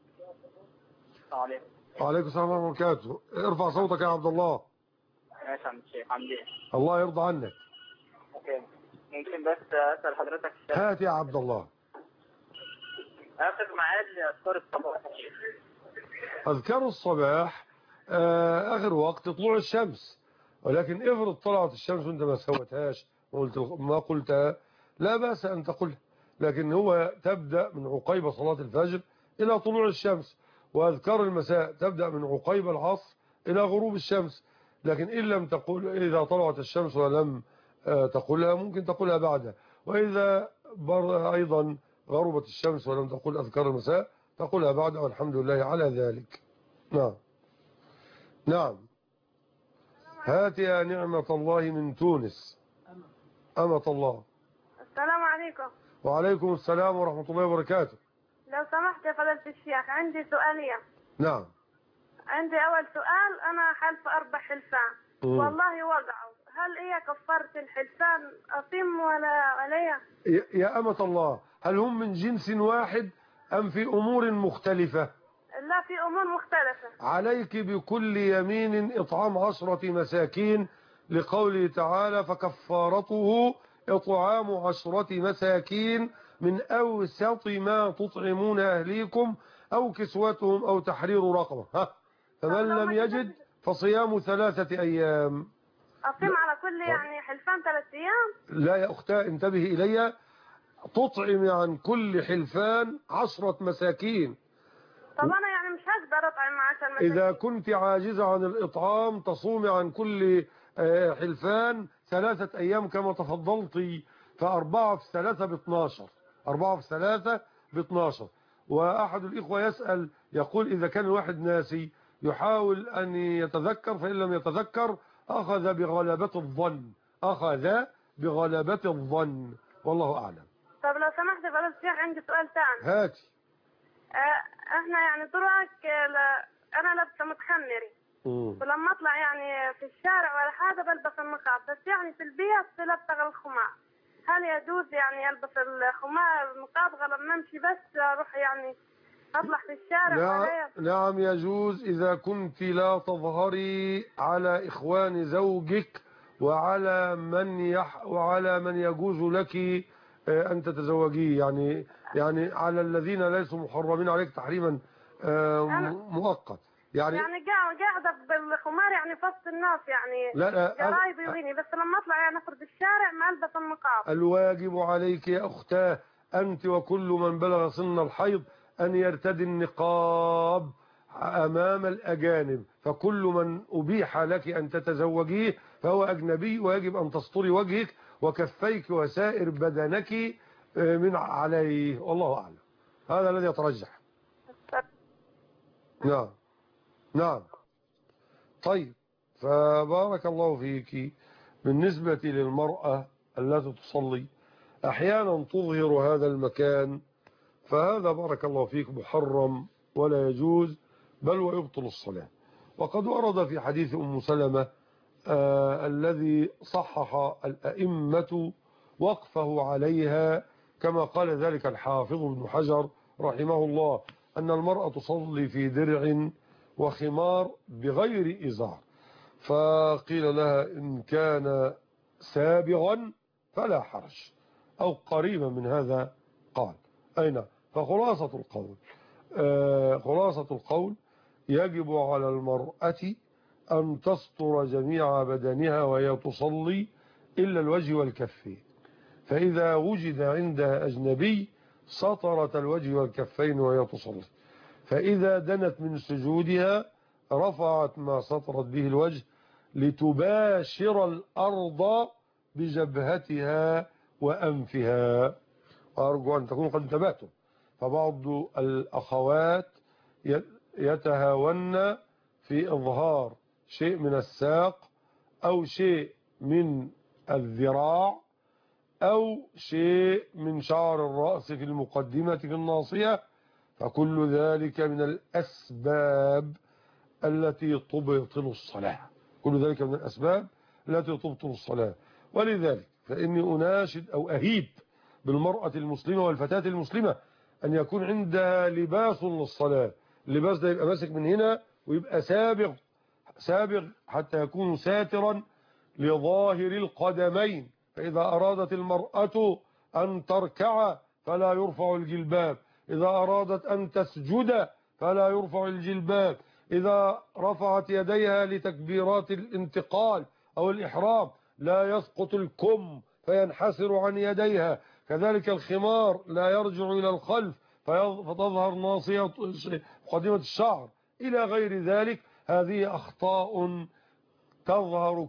وعليكم السلام ورحمة الله وبركاته. ارفع صوتك يا عبد الله. ماشي يا عم الشيخ، عامل ايه؟ الله يرضى عنك. اوكي، ممكن بس اسال حضرتك هات يا عبد الله. اخر ميعاد لاذكار الصباح يا شيخ. اذكار الصباح اخر وقت طلوع الشمس، ولكن افرض طلعت الشمس وانت ما سويتهاش ما قلتها لا باس ان تقولها، لكن هو تبدا من عقيب صلاه الفجر الى طلوع الشمس، واذكار المساء تبدا من عقيب العصر الى غروب الشمس. لكن إن لم تقول إذا طلعت الشمس ولم تقولها ممكن تقولها بعدها. وإذا أيضا غربت الشمس ولم تقول أذكار المساء تقولها بعدها، والحمد لله على ذلك. نعم نعم. هات يا نعمة الله من تونس. أمة الله. السلام عليكم. وعليكم السلام ورحمة الله وبركاته. لو سمحت يا فضيلة الشيخ عندي سؤالين. نعم. عندي أول سؤال، أنا حلف 4 حلفان والله وقعوا، هل هي كفارة الحلفان أصيم ولا عليها؟ يا أمة الله، هل هم من جنس واحد أم في أمور مختلفة؟ لا، في أمور مختلفة. عليك بكل يمين إطعام 10 مساكين، لقوله تعالى فكفارته إطعام 10 مساكين من أوسط ما تطعمون أهليكم أو كسوتهم أو تحرير رقبة. فمن لم يجد فصيام 3 أيام. أصيم على كل يعني حلفان 3 أيام؟ لا يا أختاه، انتبهي إلي، تطعم عن كل حلفان 10 مساكين. طب أنا يعني مش هقدر أطعم 10 مساكين. إذا كنت عاجزة عن الإطعام تصومي عن كل حلفان 3 أيام كما تفضلتي، ف4 في 3 ب12. 4 في 3 ب12. وأحد الإخوة يسأل يقول إذا كان الواحد ناسي يحاول أن يتذكر، فإن لم يتذكر أخذ بغلبة الظن. أخذ بغلبة الظن، والله أعلم. طب لو سمحت يا فضيلة الشيخ عندي سؤال ثاني. هاتي. احنا يعني طرقك انا لابسه متخمري، ولما اطلع يعني في الشارع ولا حاجه بلبس النقاب، بس يعني في البيت لابسه الخمار، هل يجوز يعني البس الخمار النقاب لما امشي بس اروح يعني اطلع في الشارع؟ نعم يجوز إذا كنت لا تظهري على إخوان زوجك وعلى من يجوز لك أن تتزوجيه، يعني على الذين ليسوا محرمين عليك تحريما مؤقت. يعني قاعدة بالخمار يعني في وسط الناس، يعني لا قرايبي يجيني، بس لما اطلع يعني اخرج الشارع ما البس النقاب. الواجب عليك يا أختاه أنت وكل من بلغ سن الحيض أن يرتدي النقاب أمام الأجانب، فكل من أبيح لك أن تتزوجيه فهو أجنبي، ويجب أن تستري وجهك وكفيك وسائر بدنك من عليه، والله أعلم. هذا الذي يترجح. نعم نعم. طيب، فبارك الله فيك. بالنسبة للمرأة التي تصلي أحيانا تظهر هذا المكان، فهذا بارك الله فيك محرم ولا يجوز، بل ويبطل الصلاة. وقد ورد في حديث أم سلمة الذي صحح الأئمة وقفه عليها، كما قال ذلك الحافظ ابن حجر رحمه الله، أن المرأة تصلي في درع وخمار بغير إزار، فقيل لها إن كان سابغا فلا حرج، أو قريبا من هذا قال. أين؟ فخلاصة القول يجب على المرأة أن تستر جميع بدنها وهي تصلي إلا الوجه والكفين، فإذا وجد عندها أجنبي سطرت الوجه والكفين وهي تصلي، فإذا دنت من سجودها رفعت ما سطرت به الوجه لتباشر الأرض بجبهتها وأنفها. أرجو أن تكونوا قد انتبهتم. فبعض الأخوات يتهاون في إظهار شيء من الساق أو شيء من الذراع أو شيء من شعر الرأس في المقدمة في الناصية، فكل ذلك من الأسباب التي تبطل الصلاة. كل ذلك من الأسباب التي تبطل الصلاة. ولذلك فإني أناشد أو أهيب بالمرأة المسلمة والفتاة المسلمة أن يكون عندها لباس للصلاة. اللباس ده يبقى ماسك من هنا ويبقى سابغ حتى يكون ساترا لظاهر القدمين، فإذا أرادت المرأة أن تركع فلا يرفع الجلباب، إذا أرادت أن تسجد فلا يرفع الجلباب، إذا رفعت يديها لتكبيرات الانتقال أو الإحرام لا يسقط الكم فينحسر عن يديها، كذلك الخمار لا يرجع إلى الخلف فتظهر ناصية مقدمة الشعر إلى غير ذلك. هذه أخطاء تظهر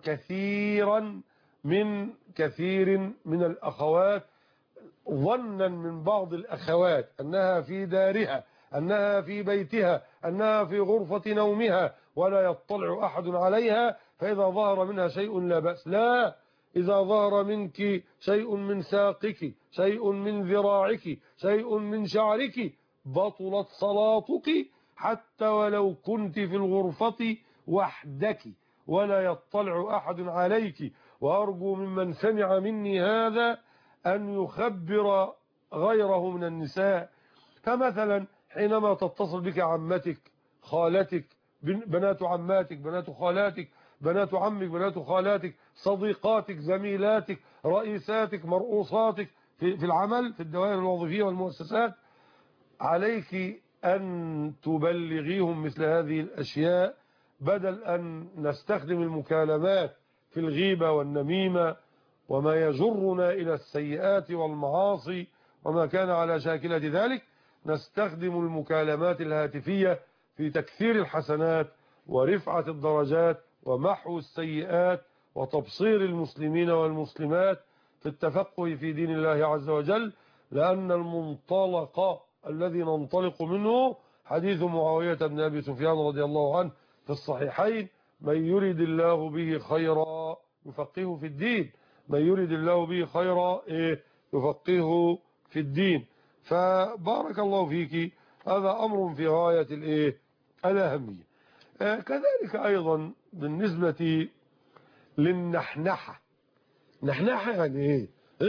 كثير من الأخوات ظنا من بعض الأخوات أنها في دارها، أنها في بيتها، أنها في غرفة نومها ولا يطلع أحد عليها، فإذا ظهر منها شيء لا بأس. لا، إذا ظهر منك شيء من ساقك، شيء من ذراعك، شيء من شعرك، بطلت صلاتك حتى ولو كنت في الغرفة وحدك ولا يطلع أحد عليك. وأرجو ممن سمع مني هذا أن يخبر غيره من النساء. فمثلا حينما تتصل بك عمتك، خالتك، بنات عماتك، بنات خالاتك، بنات عمك، بنات خالاتك، صديقاتك، زميلاتك، رئيساتك، مرؤوساتك في العمل، في الدوائر الوظيفية والمؤسسات، عليك أن تبلغيهم مثل هذه الأشياء، بدل أن نستخدم المكالمات في الغيبة والنميمة وما يجرنا إلى السيئات والمعاصي وما كان على شاكلة ذلك. نستخدم المكالمات الهاتفية في تكثير الحسنات ورفعة الدرجات ومحو السيئات وتبصير المسلمين والمسلمات في التفقه في دين الله عز وجل، لأن المنطلق الذي ننطلق منه حديث معاوية بن أبي سفيان رضي الله عنه في الصحيحين: من يريد الله به خيرا يفقهه في الدين. من يريد الله به خيرا يفقهه في الدين. فبارك الله فيك، هذا أمر في غاية الأهمية. كذلك أيضا بالنسبة للنحنحة. نحنحة يعني إيه؟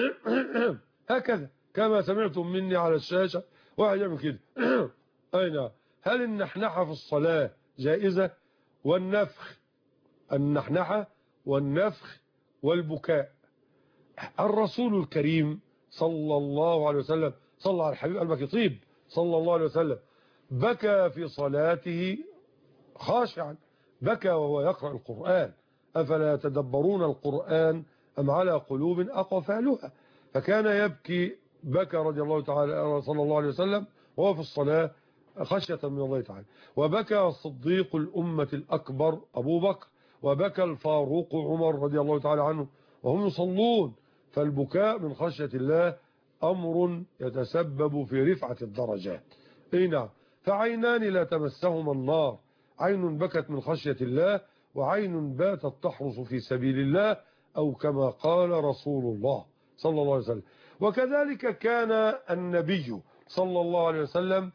هكذا كما سمعتم مني على الشاشة، واحد يعمل كده. أين هل النحنحة في الصلاة جائزة؟ والنفخ، النحنحة والنفخ والبكاء. الرسول الكريم صلى الله عليه وسلم، صلى على الحبيب قلبك يطيب، صلى الله عليه وسلم، بكى في صلاته خاشعا، بكى وهو يقرأ القرآن: أفلا يتدبرون القرآن أم على قلوب أقفالها. فكان يبكي، بكى رضي الله تعالى صلى الله عليه وسلم وهو في الصلاة خشية من الله تعالى. وبكى صديق الأمة الأكبر أبو بكر، وبكى الفاروق عمر رضي الله تعالى عنه وهم يصلون. فالبكاء من خشية الله أمر يتسبب في رفعة الدرجات. نعم. فعينان لا تمسهما النار: عين بكت من خشية الله، وعين باتت تحرس في سبيل الله، أو كما قال رسول الله صلى الله عليه وسلم. وكذلك كان النبي صلى الله عليه وسلم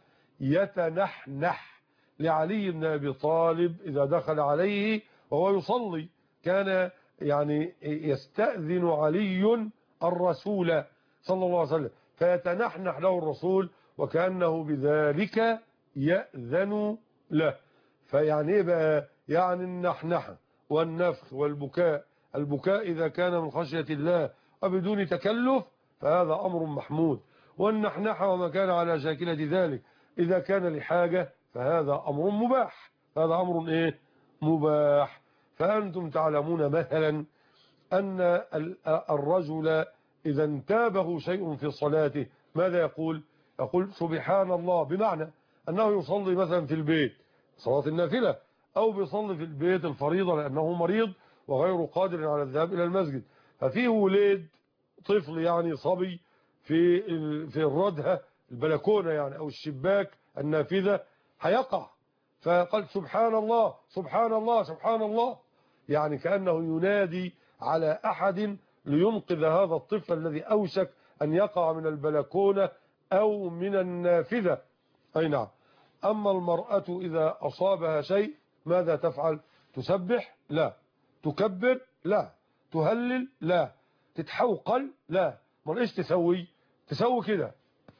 يتنحنح لعلي بن أبي طالب إذا دخل عليه وهو يصلي. كان يعني يستأذن علي الرسول صلى الله عليه وسلم فيتنحنح له الرسول، وكأنه بذلك يأذن له. فيعني ايه بقى؟ يعني النحنحة والنفخ والبكاء. البكاء إذا كان من خشية الله وبدون تكلف فهذا أمر محمود، والنحنحة وما كان على شاكلة ذلك إذا كان لحاجة فهذا أمر مباح. هذا أمر مباح. فأنتم تعلمون مثلا أن الرجل إذا انتابه شيء في صلاته ماذا يقول؟ يقول سبحان الله، بمعنى أنه يصلي مثلا في البيت صلاة النافلة، أو بيصلي في البيت الفريضة لأنه مريض وغير قادر على الذهاب إلى المسجد، ففيه وليد طفل يعني صبي في الردهة البلكونة يعني أو الشباك النافذة هيقع، فقال سبحان الله سبحان الله سبحان الله، يعني كأنه ينادي على أحد لينقذ هذا الطفل الذي أوشك أن يقع من البلكونة أو من النافذة. أي نعم. أما المرأة إذا أصابها شيء ماذا تفعل؟ تسبح؟ لا. تكبر؟ لا. تهلل؟ لا. تتحوقل؟ لا. ما إيش تسوي؟ تسوي كده.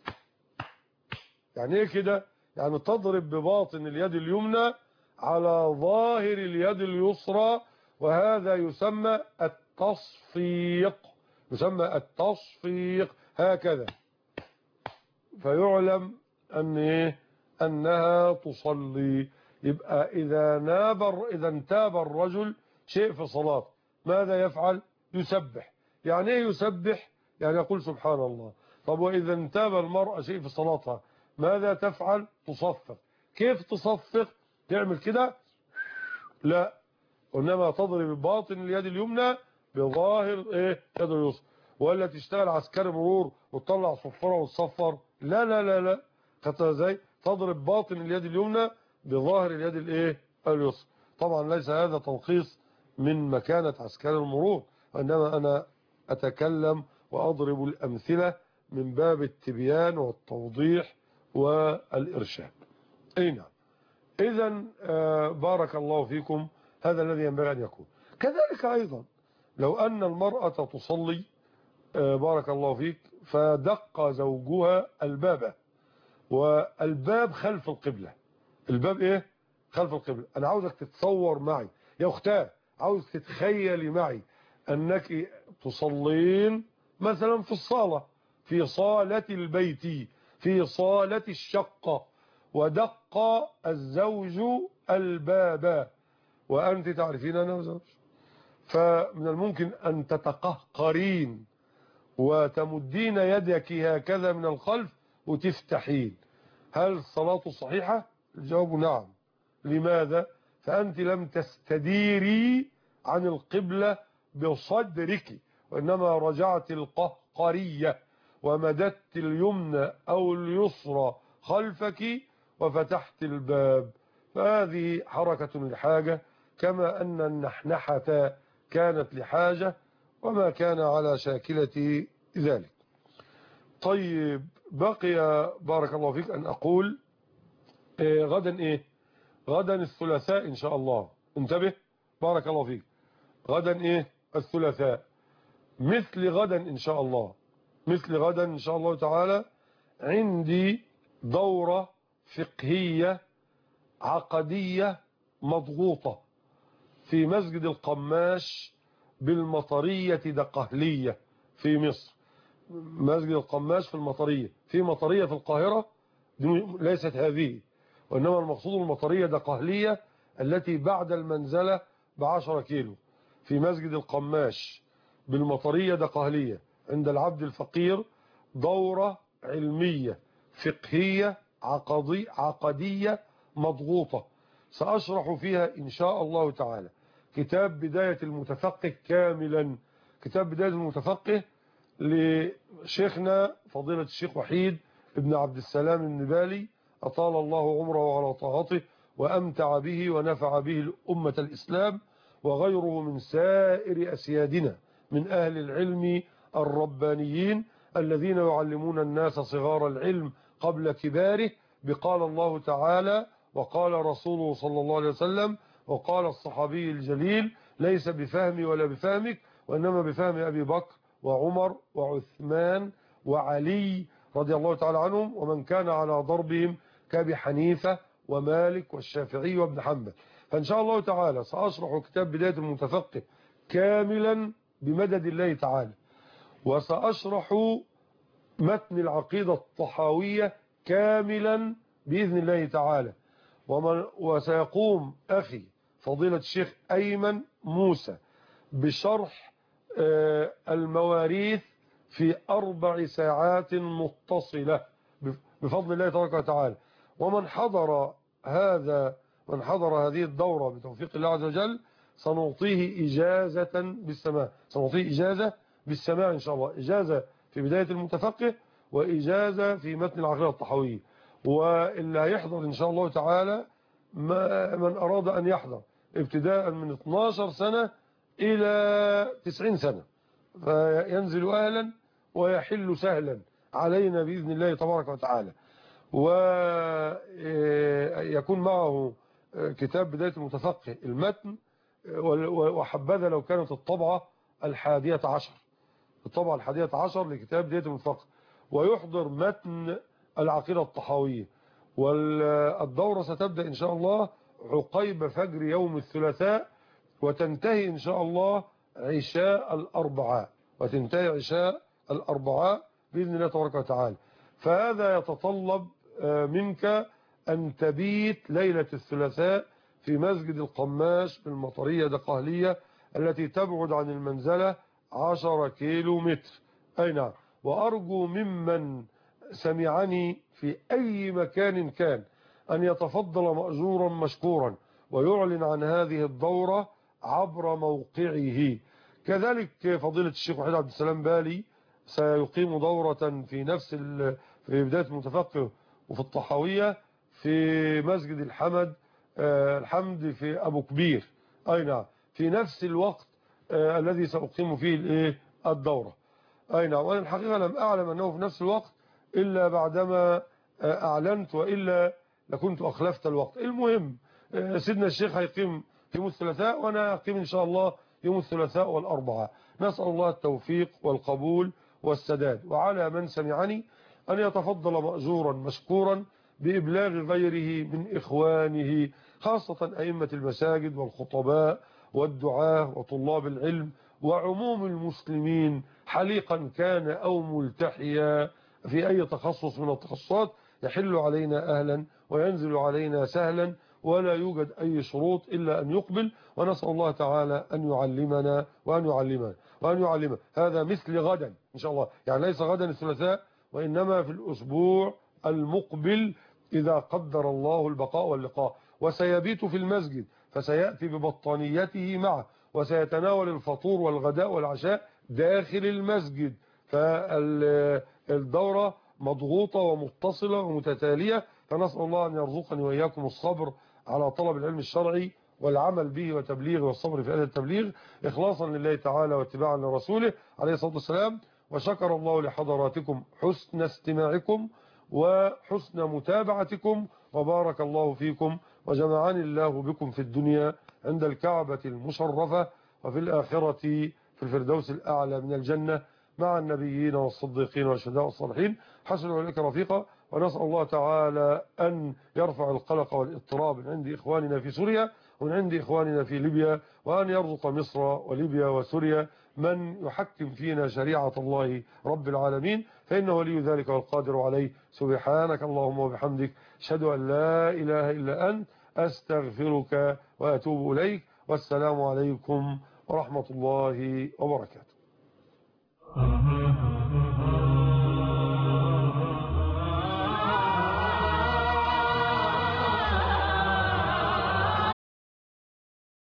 يعني إيه كده؟ يعني تضرب بباطن اليد اليمنى على ظاهر اليد اليسرى، وهذا يسمى التصفيق. يسمى التصفيق هكذا، فيعلم أن إيه؟ أنها تصلي. يبقى إذا انتاب الرجل شيء في صلاة ماذا يفعل؟ يسبح. يعني إيه يسبح؟ يعني يقول سبحان الله. طب وإذا انتاب المرأة شيء في صلاتها ماذا تفعل؟ تصفق. كيف تصفق؟ تعمل كده؟ لا، وإنما تضرب باطن اليد اليمنى بظاهر يد اليسرى. ولا تشتغل عسكري مرور وتطلع صفارة وتصفر، لا لا لا لا، خدتها ازاي؟ تضرب باطن اليد اليمنى بظاهر اليد اليسرى. طبعا ليس هذا تلخيص من مكانة عسكري المرور، وإنما أنا أتكلم وأضرب الأمثلة من باب التبيان والتوضيح والإرشاد. أي نعم. إذن بارك الله فيكم، هذا الذي ينبغي أن يكون. كذلك أيضا لو أن المرأة تصلي بارك الله فيك فدق زوجها الباب، والباب خلف القبلة. الباب خلف القبلة. أنا عاوزك تتصور معي يا أختاه، عاوز تتخيلي معي أنك تصلين مثلا في الصالة، في صالة البيت، في صالة الشقة، ودق الزوج الباب وأنت تعرفين أنه زوج، فمن الممكن أن تتقهقرين وتمدين يدك هكذا من الخلف وتفتحين. هل الصلاة صحيحة؟ الجواب نعم. لماذا؟ فأنت لم تستديري عن القبلة بصدرك، وإنما رجعت القهقرية ومددت اليمنى أو اليسرى خلفك وفتحت الباب. فهذه حركة لحاجة، كما أن النحنحة كانت لحاجة، وما كان على شاكلة ذلك. طيب بقي بارك الله فيك أن أقول غدا غدا الثلاثاء إن شاء الله. انتبه بارك الله فيك، غدا الثلاثاء، مثل غدا إن شاء الله، مثل غدا إن شاء الله تعالى عندي دورة فقهية عقدية مضغوطة في مسجد القماش بالمطرية دقهلية في مصر. مسجد القماش في المطرية، في مطرية في القاهرة ليست هذه، وإنما المقصود المطرية دقهلية التي بعد المنزلة ب10 كيلو. في مسجد القماش بالمطرية دقهلية عند العبد الفقير دورة علمية فقهية عقدية مضغوطة، سأشرح فيها إن شاء الله تعالى كتاب بداية المتفقه كاملا. كتاب بداية المتفقه لشيخنا فضيلة الشيخ وحيد ابن عبد السلام النبالي، أطال الله عمره وعلى طاعته وأمتع به ونفع به الأمة الإسلام وغيره من سائر أسيادنا من أهل العلم الربانيين الذين يعلمون الناس صغار العلم قبل كباره، بقال الله تعالى وقال رسوله صلى الله عليه وسلم وقال الصحابي الجليل: ليس بفهمي ولا بفهمك، وإنما بفهم أبي بكر وعمر وعثمان وعلي رضي الله تعالى عنهم ومن كان على ضربهم كأبي حنيفة ومالك والشافعي وابن حنبل. فإن شاء الله تعالى سأشرح كتاب بداية المتفقه كاملا بمدد الله تعالى، وسأشرح متن العقيدة الطحاوية كاملا بإذن الله تعالى. وسيقوم أخي فضيلة الشيخ أيمن موسى بشرح المواريث في 4 ساعات متصلة بفضل الله تبارك وتعالى. ومن حضر هذه الدورة بتوفيق الله عز وجل سنعطيه إجازة بالسماع، سنعطيه إجازة بالسماع إن شاء الله، إجازة في بداية المتفقه وإجازة في متن العقيدة الطحاوية. واللي هيحضر إن شاء الله تعالى من أراد أن يحضر ابتداء من 12 سنة إلى 90 سنة فينزل أهلا ويحل سهلا علينا بإذن الله تبارك وتعالى. ويكون معه كتاب بداية المتفقه المتن، وحبذا لو كانت الطبعة 11، الطبعة 11 لكتاب بداية المتفقه، ويحضر متن العقيدة الطحاوية. والدورة ستبدأ إن شاء الله عقيب فجر يوم الثلاثاء وتنتهي إن شاء الله عشاء الأربعاء، وتنتهي عشاء الأربعاء بإذن الله تبارك وتعالى. فهذا يتطلب منك أن تبيت ليلة الثلاثاء في مسجد القماش بالمطرية دقهلية التي تبعد عن المنزلة 10 كيلو متر. أي نعم. وأرجو ممن سمعني في أي مكان كان أن يتفضل مأجورا مشكورا ويعلن عن هذه الدورة عبر موقعه. كذلك فضيلة الشيخ وحيد عبد السلام بالي سيقيم دورة في بداية المتفقه وفي الطحاوية في مسجد الحمد في أبو كبير، أي نعم، في نفس الوقت الذي سأقيم فيه الدورة. أي نعم، وأنا الحقيقة لم أعلم أنه في نفس الوقت إلا بعدما أعلنت، وإلا لكنت أخلفت الوقت. المهم سيدنا الشيخ هيقيم يوم الثلاثاء، وأنا أقيم إن شاء الله يوم الثلاثاء والأربعاء. نسأل الله التوفيق والقبول والسداد. وعلى من سمعني أن يتفضل مأجورا مشكورا بإبلاغ غيره من إخوانه، خاصة أئمة المساجد والخطباء والدعاة وطلاب العلم وعموم المسلمين، حليقا كان أو ملتحيا في أي تخصص من التخصصات، يحل علينا أهلا وينزل علينا سهلا، ولا يوجد أي شروط إلا أن يقبل. ونسأل الله تعالى أن يعلمنا وأن يعلمنا هذا مثل غدا إن شاء الله، يعني ليس غدا الثلاثاء، وإنما في الأسبوع المقبل إذا قدر الله البقاء واللقاء. وسيبيت في المسجد، فسيأتي ببطانيته معه، وسيتناول الفطور والغداء والعشاء داخل المسجد. فالدورة مضغوطة ومتصلة ومتتالية، فنسأل الله أن يرزقني وإياكم الصبر على طلب العلم الشرعي والعمل به وتبليغه، والصبر في هذا التبليغ إخلاصا لله تعالى واتباعا لرسوله عليه الصلاة والسلام. وشكر الله لحضراتكم حسن استماعكم وحسن متابعتكم، وبارك الله فيكم، وجمعني الله بكم في الدنيا عند الكعبة المشرفة، وفي الآخرة في الفردوس الأعلى من الجنة مع النبيين والصديقين والشهداء والصالحين، حسن أولئك رفيقا. ونسأل الله تعالى أن يرفع القلق والاضطراب من عند إخواننا في سوريا ومن عند إخواننا في ليبيا، وأن يرزق مصر وليبيا وسوريا من يحكم فينا شريعة الله رب العالمين، فإنه ولي ذلك والقادر عليه. سبحانك اللهم وبحمدك، أشهد أن لا إله إلا أنت، أستغفرك وأتوب إليك، والسلام عليكم ورحمة الله وبركاته.